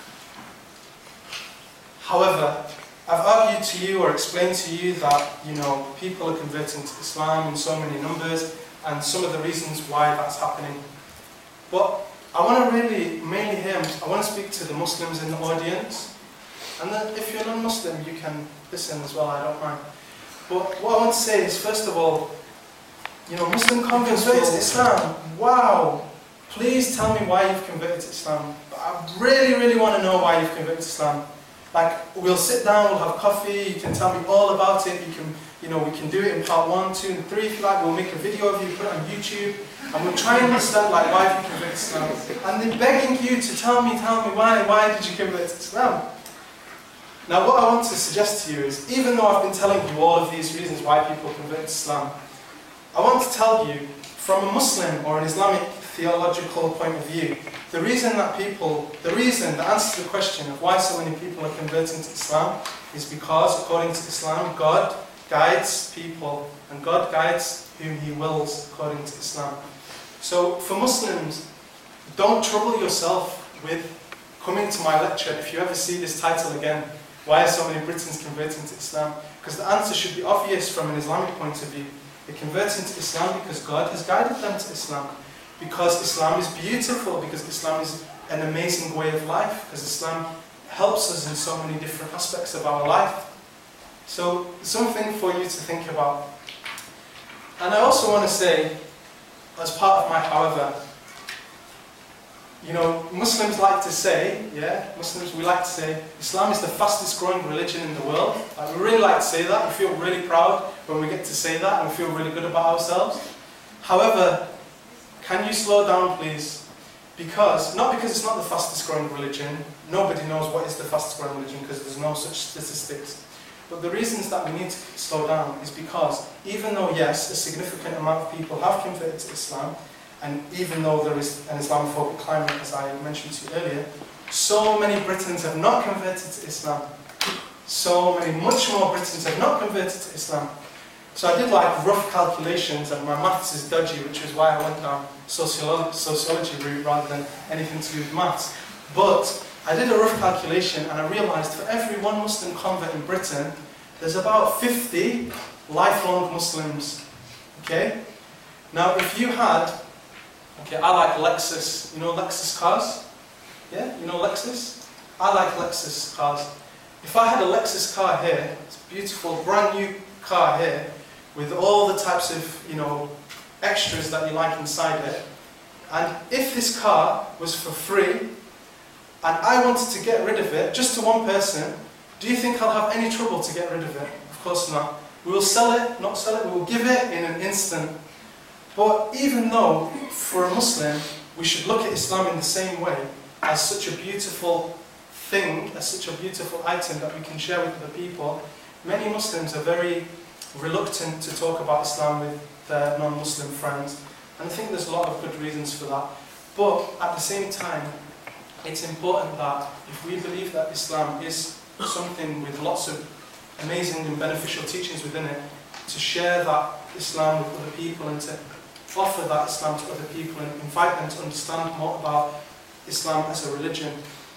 [SPEAKER 3] However, I've argued to you or explained to you that, you know, people are converting to Islam in so many numbers, and some of the reasons why that's happening. But I want to really, mainly here, I want to speak to the Muslims in the audience. And then if you're non-Muslim, you can listen as well, I don't mind. But what I want to say is, first of all, you know, Muslim converts to Islam. Wow! Please tell me why you've converted to Islam. I really, really want to know why you've converted to Islam. Like, we'll sit down, we'll have coffee, you can tell me all about it, you can, you know, we can do it in part one, two, and three if you like, we'll make a video of you, put it on YouTube, and we'll try and understand, like, why have you converted to Islam. And they're begging you to tell me, tell me why, why did you convert to Islam? Now, what I want to suggest to you is, even though I've been telling you all of these reasons why people convert to Islam, I want to tell you, from a Muslim or an Islamic theological point of view, the reason that people, the reason, the answer to the question of why so many people are converting to Islam is because, according to Islam, God guides people, and God guides whom He wills according to Islam. So, for Muslims, don't trouble yourself with coming to my lecture if you ever see this title again, why are so many Britons converting to Islam? Because the answer should be obvious from an Islamic point of view. They're converting to Islam because God has guided them to Islam. Because Islam is beautiful, because Islam is an amazing way of life, because Islam helps us in so many different aspects of our life. So, something for you to think about. And I also want to say, as part of my however, you know, Muslims like to say, yeah, Muslims, we like to say, Islam is the fastest growing religion in the world. Like, we really like to say that. We feel really proud when we get to say that, and we feel really good about ourselves. However, can you slow down, please? Because, not because it's not the fastest growing religion, nobody knows what is the fastest growing religion because there's no such statistics. But the reasons that we need to slow down is because, even though, yes, a significant amount of people have converted to Islam, and even though there is an Islamophobic climate, as I mentioned to you earlier, so many Britons have not converted to Islam. So many, much more Britons have not converted to Islam. So I did like rough calculations, and my maths is dodgy, which is why I went down sociolo sociology route rather than anything to do with maths. But I did a rough calculation, and I realised for every one Muslim convert in Britain, there's about fifty lifelong Muslims. Okay? Now, if you had, okay, I like Lexus. You know Lexus cars? Yeah, you know Lexus? I like Lexus cars. If I had a Lexus car here, it's a beautiful, brand new car here, with all the types of, you know, extras that you like inside it, and if this car was for free, and I wanted to get rid of it, just to one person, do you think I'll have any trouble to get rid of it? Of course not. We will sell it, not sell it, we will give it in an instant. But even though, for a Muslim, we should look at Islam in the same way, as such a beautiful thing, as such a beautiful item that we can share with other people, many Muslims are very reluctant to talk about Islam with their non-Muslim friends. And I think there's a lot of good reasons for that. But at the same time, it's important that if we believe that Islam is something with lots of amazing and beneficial teachings within it, to share that Islam with other people and to offer that Islam to other people and invite them to understand more about Islam as a religion.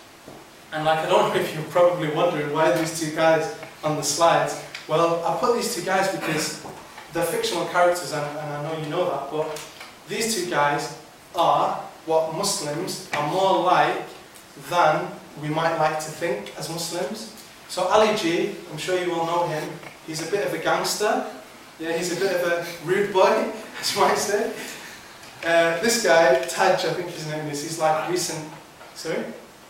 [SPEAKER 3] And like, I don't know if you're probably wondering why these two guys on the slides. Well, I put these two guys because they're fictional characters, and, and I know you know that, but these two guys are what Muslims are more like than we might like to think as Muslims. So Ali G, I'm sure you all know him, he's a bit of a gangster, yeah, he's a bit of a rude boy, as you might say. Uh, this guy, Taj, I think his name is, he's like recent, sorry?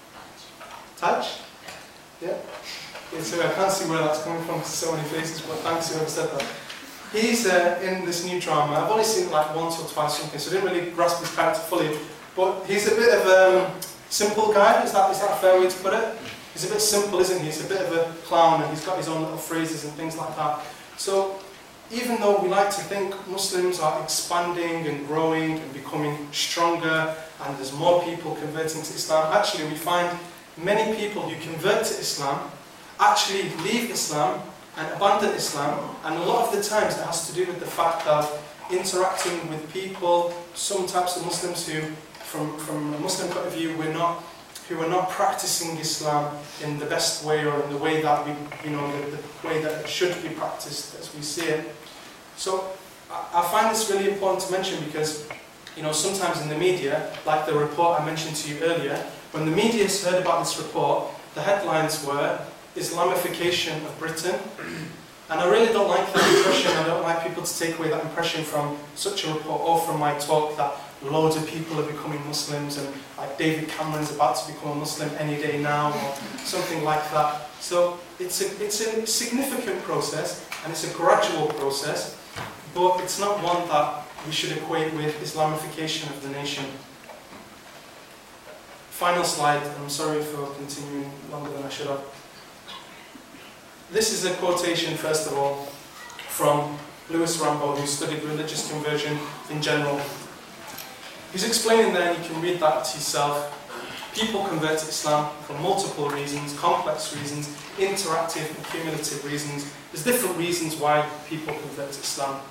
[SPEAKER 3] Taj? Yeah? Yeah, so I can't see where that's coming from, so many faces, but thanks whoever said that. He's uh, in this new drama. I've only seen it like once or twice something, so I didn't really grasp his character fully. But he's a bit of a um, simple guy, is that, is that a fair way to put it? He's a bit simple, isn't he? He's a bit of a clown, and he's got his own little phrases and things like that. So, even though we like to think Muslims are expanding and growing and becoming stronger, and there's more people converting to Islam, actually we find many people who convert to Islam actually leave Islam and abandon Islam, and a lot of the times it has to do with the fact that interacting with people, some types of Muslims who, from, from a Muslim point of view, we're not, who are not practicing Islam in the best way, or in the way that we, you know, the, the way that it should be practiced as we see it. So I, I find this really important to mention because, you know, sometimes in the media, like the report I mentioned to you earlier, when the media heard about this report, the headlines were Islamification of Britain. And I really don't like that impression. I don't like people to take away that impression from such a report, or from my talk, that loads of people are becoming Muslims, and like David Cameron's about to become a Muslim any day now, or something like that. So it's a, it's a significant process, and it's a gradual process, but it's not one that we should equate with Islamification of the nation. Final slide. I'm sorry for continuing longer than I should have. This is a quotation, first of all, from Louis Rambo, who studied religious conversion in general. He's explaining there, and you can read that to yourself. People convert to Islam for multiple reasons, complex reasons, interactive and cumulative reasons. There's different reasons why people convert to Islam.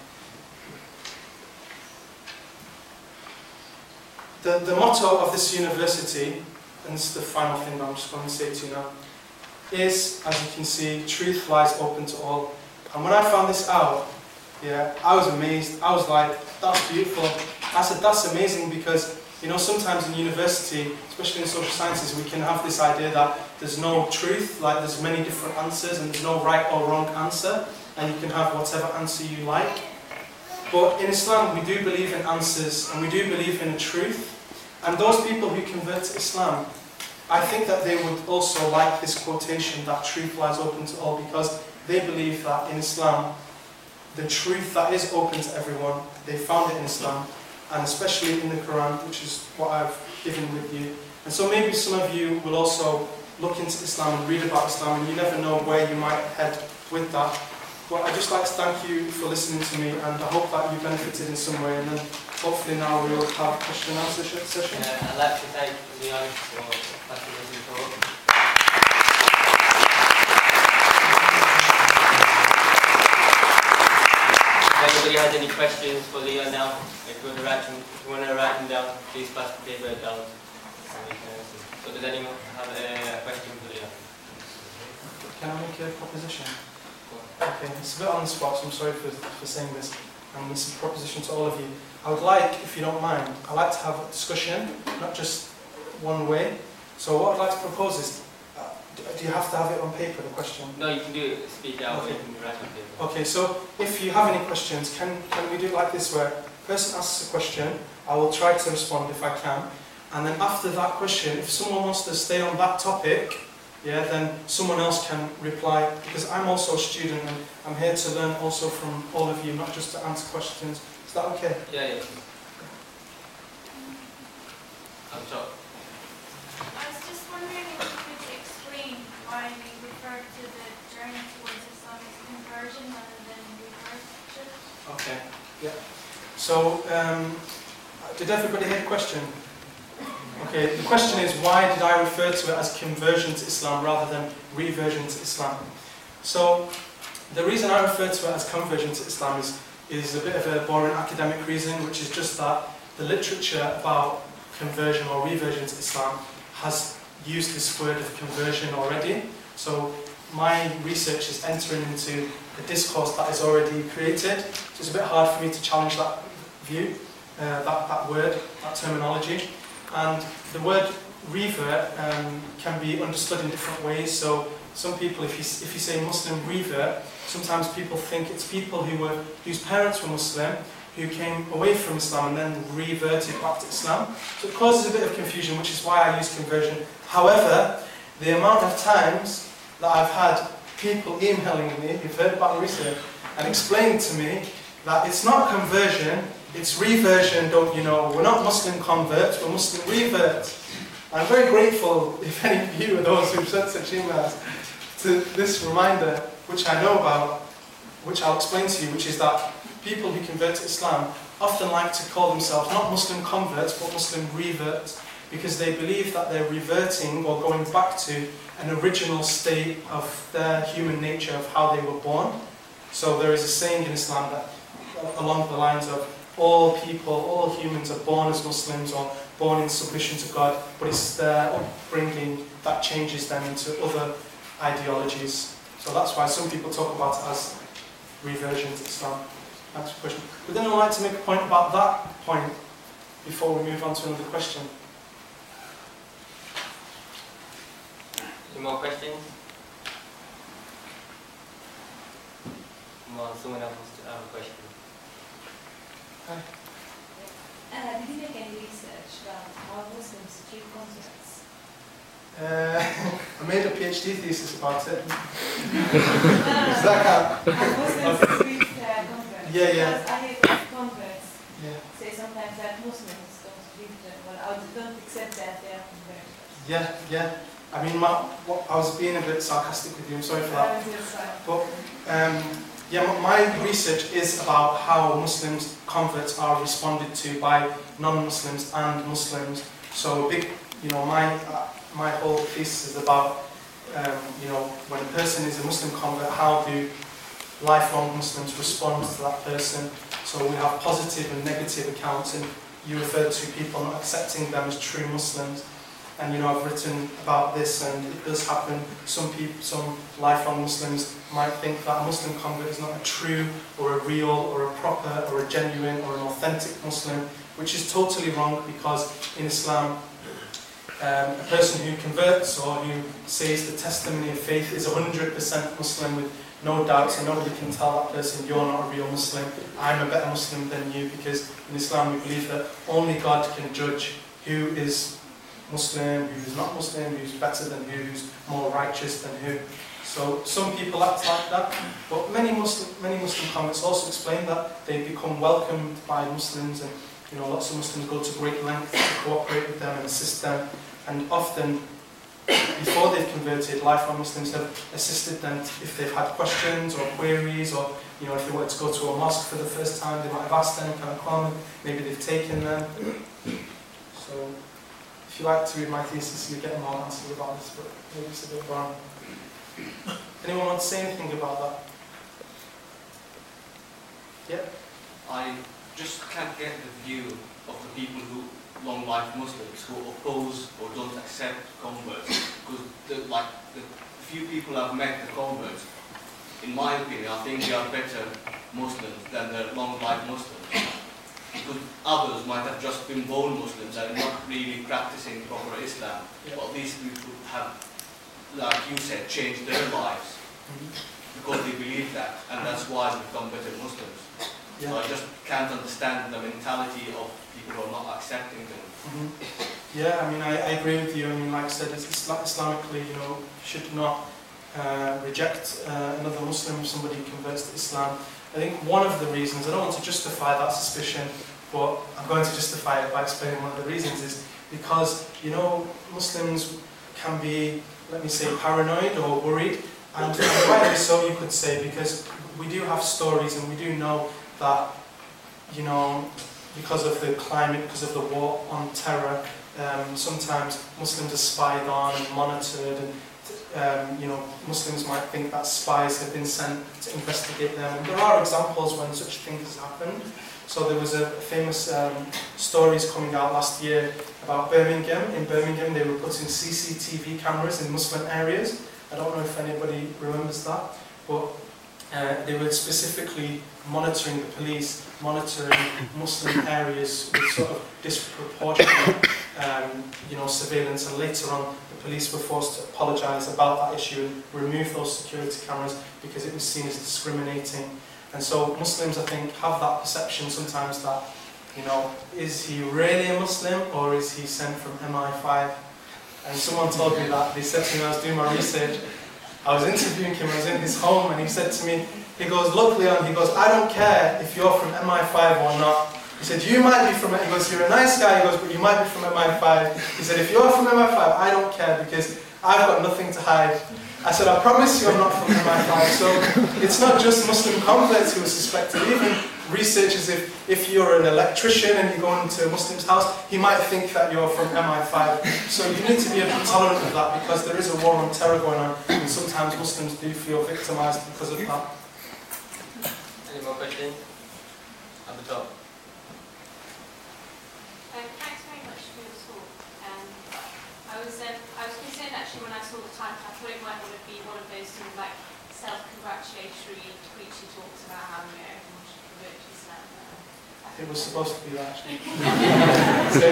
[SPEAKER 3] The, the motto of this university, and this is the final thing that I'm just going to say to you now, is, as you can see, truth lies open to all. And when I found this out, Yeah, I was amazed. I was like, that's beautiful. I said, that's amazing because, you know, sometimes in university, especially in social sciences, we can have this idea that there's no truth, like there's many different answers and there's no right or wrong answer, and you can have whatever answer you like. But in Islam, we do believe in answers and we do believe in a truth. And those people who convert to Islam, I think that they would also like this quotation that truth lies open to all, because they believe that in Islam, the truth that is open to everyone, they found it in Islam, and especially in the Quran, which is what I've given with you. And so maybe some of you will also look into Islam and read about Islam, and you never know where you might head with that. But I'd just like to thank you for listening to me, and I hope that you benefited in some way, and then hopefully now we will have a question and answer session.
[SPEAKER 2] Uh, I'd like to thank Leon for passing this talk. If anybody has any questions for Leon now, if you want to write them, if you want to write them down, please pass the paper down. So does anyone have a question for Leon?
[SPEAKER 3] Can I make a proposition? Okay, it's a bit on the spot, so I'm sorry for, for saying this. And this is a proposition to all of you. I would like, if you don't mind, I'd like to have a discussion, not just one way. So what I'd like to propose is, uh, do you have to have it on paper, the question?
[SPEAKER 2] No, you can do it, speak out,
[SPEAKER 3] Okay.
[SPEAKER 2] or you can write on paper.
[SPEAKER 3] Okay, so if you have any questions, can, can we do it like this, where a person asks a question, I will try to respond if I can, and then after that question, if someone wants to stay on that topic, yeah, then someone else can reply, because I'm also a student and I'm here to learn also from all of you, not just to answer questions. Is that okay?
[SPEAKER 2] Yeah, yeah. I'm sorry.
[SPEAKER 4] I was just wondering if you could explain why we refer to the journey towards Islam as conversion rather than reversion.
[SPEAKER 3] Okay, yeah. So, um, did everybody hear the question? Okay, the question is, why did I refer to it as conversion to Islam rather than reversion to Islam? So, the reason I refer to it as conversion to Islam is, is a bit of a boring academic reason, which is just that the literature about conversion or reversion to Islam has used this word of conversion already. So, my research is entering into a discourse that is already created, so it's a bit hard for me to challenge that view, uh, that, that word, that terminology. And the word revert um, can be understood in different ways. So some people, if you, if you say Muslim revert, sometimes people think it's people who were, whose parents were Muslim, who came away from Islam and then reverted back to Islam. So it causes a bit of confusion, which is why I use conversion. However, the amount of times that I've had people emailing me who've heard about the research and explained to me that it's not conversion, it's reversion, don't you know, we're not Muslim converts, we're Muslim reverts. I'm very grateful if any of you are those who've sent such emails to this reminder, which I know about, which I'll explain to you, which is that people who convert to Islam often like to call themselves not Muslim converts, but Muslim reverts, because they believe that they're reverting or going back to an original state of their human nature, of how they were born. So there is a saying in Islam that, along the lines of, all people, all humans are born as Muslims or born in submission to God, but it's their upbringing that changes them into other ideologies. So that's why some people talk about it as reversion to Islam. That's the question. But then I'd like to make a point about that point before we move on to another question.
[SPEAKER 2] Any more questions? Come on, someone else wants to have a question.
[SPEAKER 4] Uh, did you make any research about how Muslims treat converts?
[SPEAKER 3] Uh, I made a PhD thesis about it.
[SPEAKER 4] No,
[SPEAKER 3] Does that count?
[SPEAKER 4] how Muslims treat uh, converts.
[SPEAKER 3] Yeah, yeah.
[SPEAKER 4] Because I hear converts
[SPEAKER 3] Yeah.
[SPEAKER 4] say sometimes that Muslims don't treat them well, or don't accept that they are converts.
[SPEAKER 3] Yeah, yeah. I mean, my, what, I was being a bit sarcastic with you, I'm sorry for that. But, um, yeah, my research is about how Muslims, converts, are responded to by non-Muslims and Muslims. So, big, you know, my uh, my whole thesis is about, um, you know, when a person is a Muslim convert, how do lifelong Muslims respond to that person? So we have positive and negative accounts, and you referred to people not accepting them as true Muslims. and you know, I've written about this, and it does happen. Some people, some lifelong Muslims might think that a Muslim convert is not a true or a real or a proper or a genuine or an authentic Muslim, which is totally wrong, because in Islam, um, a person who converts or who says the testimony of faith is one hundred percent Muslim with no doubts, and nobody can tell that person, you're not a real Muslim, I'm a better Muslim than you, because in Islam we believe that only God can judge who is Muslim, who's not Muslim, who's better than who, who's more righteous than who. So some people act like that, but many Muslim, many Muslim converts also explain that they become welcomed by Muslims, and you know, lots of Muslims go to great lengths to cooperate with them and assist them, and often before they've converted, lifelong Muslims have assisted them if they've had questions or queries, or you know, if they wanted to go to a mosque for the first time, they might have asked them, can I come? Maybe they've taken them. So if you like to read my thesis, you get more answers about this, but maybe it's a bit wrong. Anyone want to say anything about that? Yeah?
[SPEAKER 5] I just can't get the view of the people who, long life Muslims, who oppose or don't accept converts, because the, like the few people I've met, the converts, in my opinion, I think they are better Muslims than the long life Muslims, because others might have just been born Muslims and not really practicing proper Islam,
[SPEAKER 3] Yeah.
[SPEAKER 5] but these people have, like you said, changed their lives because they believe that, and that's why they become better Muslims.
[SPEAKER 3] Yeah.
[SPEAKER 5] So I just can't understand the mentality of people who are not accepting them.
[SPEAKER 3] Mm-hmm. Yeah, I mean, I, I agree with you. I mean, like I said, it's Isla Islamically, you know, should not uh, reject uh, another Muslim if somebody converts to Islam. I think one of the reasons, I don't want to justify that suspicion, but I'm going to justify it by explaining one of the reasons, is because, you know, Muslims can be, let me say, paranoid or worried, and rightly so, you could say, because we do have stories and we do know that, you know, because of the climate, because of the war on terror, um, sometimes Muslims are spied on and monitored, and um, you know, Muslims might think that spies have been sent to investigate them, and there are examples when such things have happened. So there was a famous um, stories coming out last year about Birmingham. In Birmingham, they were putting C C T V cameras in Muslim areas. I don't know if anybody remembers that, but uh, they were specifically monitoring, the police monitoring Muslim areas with sort of disproportionate um, you know, surveillance, and later on the police were forced to apologise about that issue and remove those security cameras because it was seen as discriminating. And so Muslims, I think, have that perception sometimes that, you know, is he really a Muslim or is he sent from M I five? And someone told me that, they said to me when I was doing my research, I was interviewing him, I was in his home, and he said to me, he goes, look Leon, he goes, I don't care if you're from M I five or not. He said, you might be from, he goes, you're a nice guy, he goes, but you might be from M I five. He said, if you're from M I five, I don't care because I've got nothing to hide. I said, I promise you I'm not from M I five. So it's not just Muslim converts who are suspected, even researchers, if, if you're an electrician and you go into a Muslim's house, he might think that you're from M I five. So you need to be a bit tolerant of that because there is a war on terror going on, and sometimes Muslims do feel victimized because of that.
[SPEAKER 2] Any more questions? At the top.
[SPEAKER 6] Um, thanks very much for your talk. Um, I was um, I was concerned actually when I saw the title. I thought it might want to be one of those sort of like self-congratulatory preachy talks about how, you know, everyone should convert to Islam. Uh,
[SPEAKER 3] It was supposed to be that actually.
[SPEAKER 6] You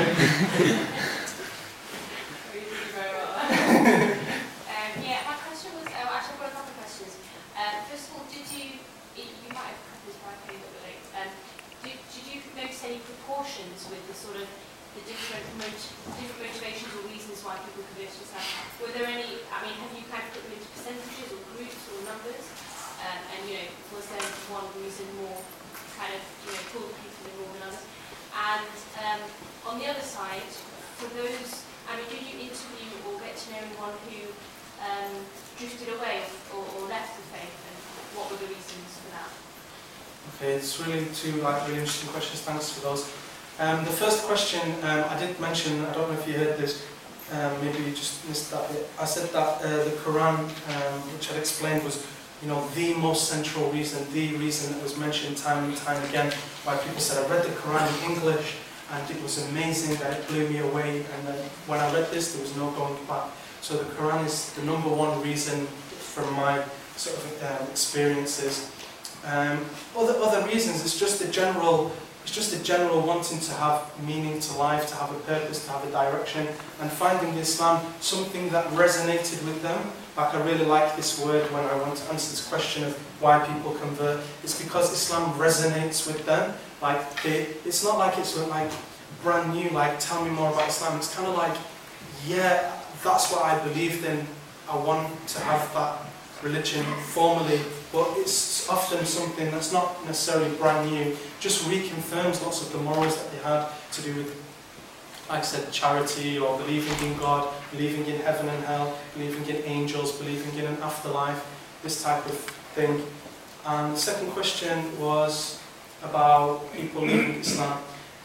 [SPEAKER 6] did very well. um, yeah, my question was, oh, actually I've got a couple of questions. Um, first of all, did you, you might have covered this, but I came a little bit late. Um, did, did you notice any proportions with the sort of the different, mot different motivations or reasons why people convert to Islam? Were there any, I mean, have you kind of put them into percentages or groups or numbers? Um, and, you know, was there one reason more kind of, you know, pulled people in more than others? And um, on the other side, for those, I mean, did you interview or get to know anyone who um, drifted away or, or left the faith, and what were the reasons for that?
[SPEAKER 3] Okay, it's really two like really interesting questions. Thanks for those. Um, the first question, um, I did mention, I don't know if you heard this, um, maybe you just missed that bit. I said that uh, the Quran, um, which I'd explained, was, you know, the most central reason, the reason that was mentioned time and time again, why people said, I read the Quran in English, and it was amazing, and it blew me away, and then when I read this, there was no going back. So the Quran is the number one reason from my sort of um, experiences. Um, other other reasons, it's just a general, it's just a general wanting to have meaning to life, to have a purpose, to have a direction, and finding Islam something that resonated with them. Like I really like this word when I want to answer this question of why people convert. It's because Islam resonates with them. Like they, it's not like it's like brand new. Like tell me more about Islam. It's kind of like, yeah, that's what I believed in. I want to have that religion formally, but it's often something that's not necessarily brand new, just reconfirms lots of the morals that they had to do with, like I said, charity, or believing in God, believing in heaven and hell, believing in angels, believing in an afterlife, this type of thing. And the second question was about people leaving Islam.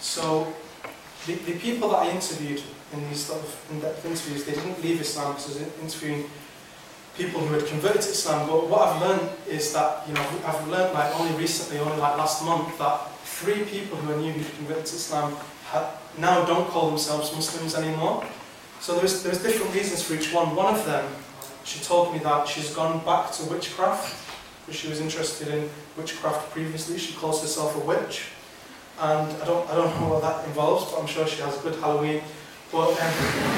[SPEAKER 3] So the, the people that I interviewed in these sort of in-depth interviews, they didn't leave Islam, because I was interviewing people who had converted to Islam. But what I've learned is that, you know, I've learned like only recently, only like last month, that three people who I knew who converted to Islam had, now don't call themselves Muslims anymore. So there's there's different reasons for each one. One of them, she told me that she's gone back to witchcraft, because she was interested in witchcraft previously. She calls herself a witch, and I don't I don't know what that involves, but I'm sure she has a good Halloween. But um,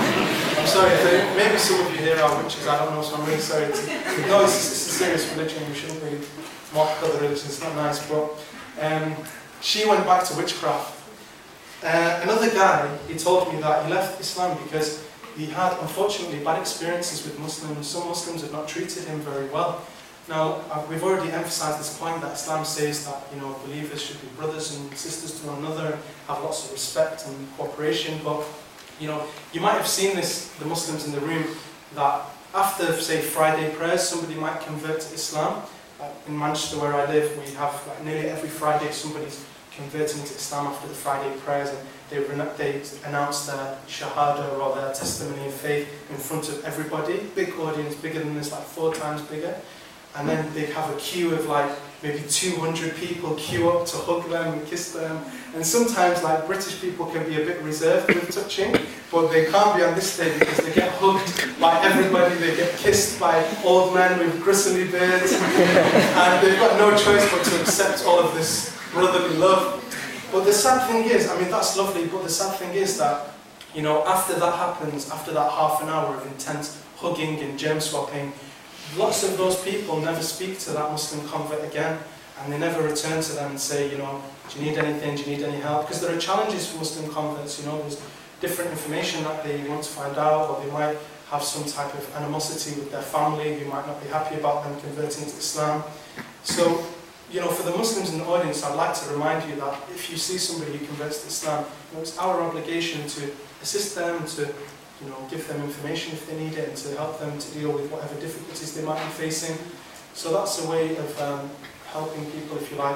[SPEAKER 3] I'm sorry, maybe some of you here are witches, I don't know, so I'm really sorry. To, no, it's, it's a serious religion, we shouldn't really mock other religions, it's not nice. But um, she went back to witchcraft. Uh, another guy, he told me that he left Islam because he had, unfortunately, bad experiences with Muslims. Some Muslims had not treated him very well. Now, uh, we've already emphasised this point that Islam says that, you know, believers should be brothers and sisters to one another, have lots of respect and cooperation, but you know, you might have seen this, the Muslims in the room, that after, say, Friday prayers, somebody might convert to Islam. Uh, in Manchester, where I live, we have like, nearly every Friday somebody's converting to Islam after the Friday prayers, and they, they announce their shahada or their testimony of faith in front of everybody. Big audience, bigger than this, like four times bigger. And then they have a queue of like maybe two hundred people queue up to hug them and kiss them. And sometimes like British people can be a bit reserved with touching, but they can't be on this day because they get hugged by everybody. They get kissed by old men with gristly beards, and they've got no choice but to accept all of this brotherly love. But the sad thing is, I mean that's lovely, but the sad thing is that, you know, after that happens, after that half an hour of intense hugging and germ swapping, lots of those people never speak to that Muslim convert again, and they never return to them and say, you know, do you need anything, do you need any help? Because there are challenges for Muslim converts, you know, there's different information that they want to find out, or they might have some type of animosity with their family who might not be happy about them converting to Islam. So, you know, for the Muslims in the audience, I'd like to remind you that if you see somebody who converts to Islam, you know, it's our obligation to assist them, to you know, give them information if they need it, and to help them to deal with whatever difficulties they might be facing. So that's a way of um, helping people, if you like.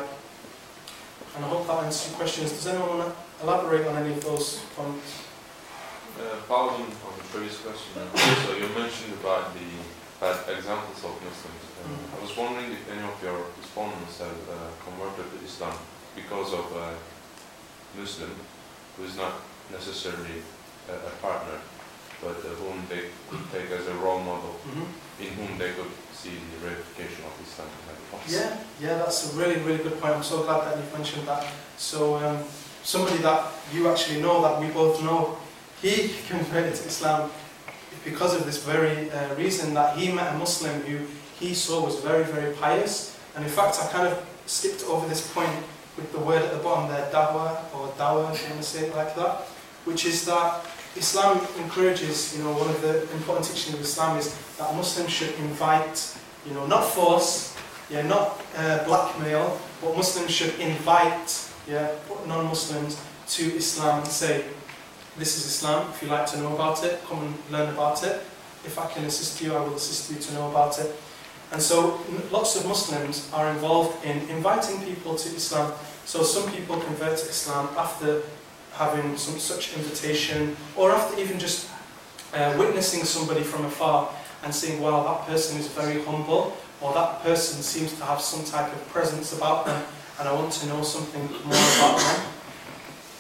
[SPEAKER 3] And I hope that answers your questions. Does anyone want to elaborate on any of those points?
[SPEAKER 7] Uh, following on the previous question, so you mentioned about the bad examples of Muslims. Uh,
[SPEAKER 3] Mm.
[SPEAKER 7] I was wondering if any of your respondents have uh, converted to Islam because of a Muslim who is not necessarily a, a partner, but uh, whom they could take as a role model,
[SPEAKER 3] Mm-hmm.
[SPEAKER 7] in whom they could see the reification of Islam.
[SPEAKER 3] Yeah, yeah, that's a really, really good point. I'm so glad that you've mentioned that. So, um, somebody that you actually know, that we both know, he converted to Islam because of this very uh, reason, that he met a Muslim who he saw was very, very pious. And in fact, I kind of skipped over this point with the word at the bottom there, dawah, or dawah, if you want to say it like that, which is that Islam encourages, you know, one of the important teachings of Islam is that Muslims should invite, you know, not force, yeah, not uh, blackmail, but Muslims should invite, yeah, non-Muslims to Islam and say, this is Islam, if you like to know about it, come and learn about it. If I can assist you, I will assist you to know about it. And so lots of Muslims are involved in inviting people to Islam. So some people convert to Islam after having some such invitation, or after even just uh, witnessing somebody from afar and saying, wow, that person is very humble, or that person seems to have some type of presence about them, and I want to know something more about them.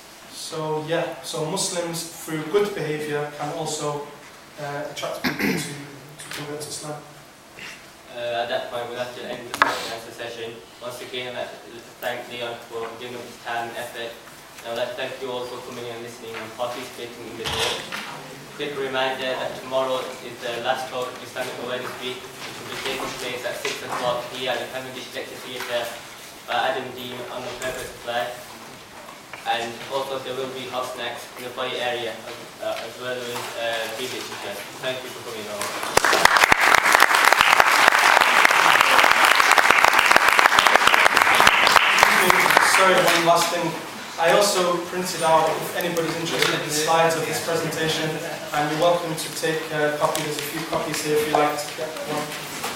[SPEAKER 3] So yeah, so Muslims through good behaviour can also uh, attract people to, to convert to Islam.
[SPEAKER 2] Uh, at that point, we'll have to end the question and answer session. Once again, I'd like to thank Leon for giving up his time and effort. And I'd like to thank you all for coming and listening and participating in the talk. Quick reminder that tomorrow is the last talk of Islamic Awareness Week, which will be taking place at six o'clock here at the Cavendish Lecture Theatre by Adam Dean on the Purpose Supply. And also there will be hot snacks in the foyer area as, uh, as well as uh, free literature. Thank you for coming over.
[SPEAKER 3] Sorry, one last thing. I also printed out, if anybody's interested, the slides of this presentation, and you're welcome to take a copy. There's a few copies here if you like to get one.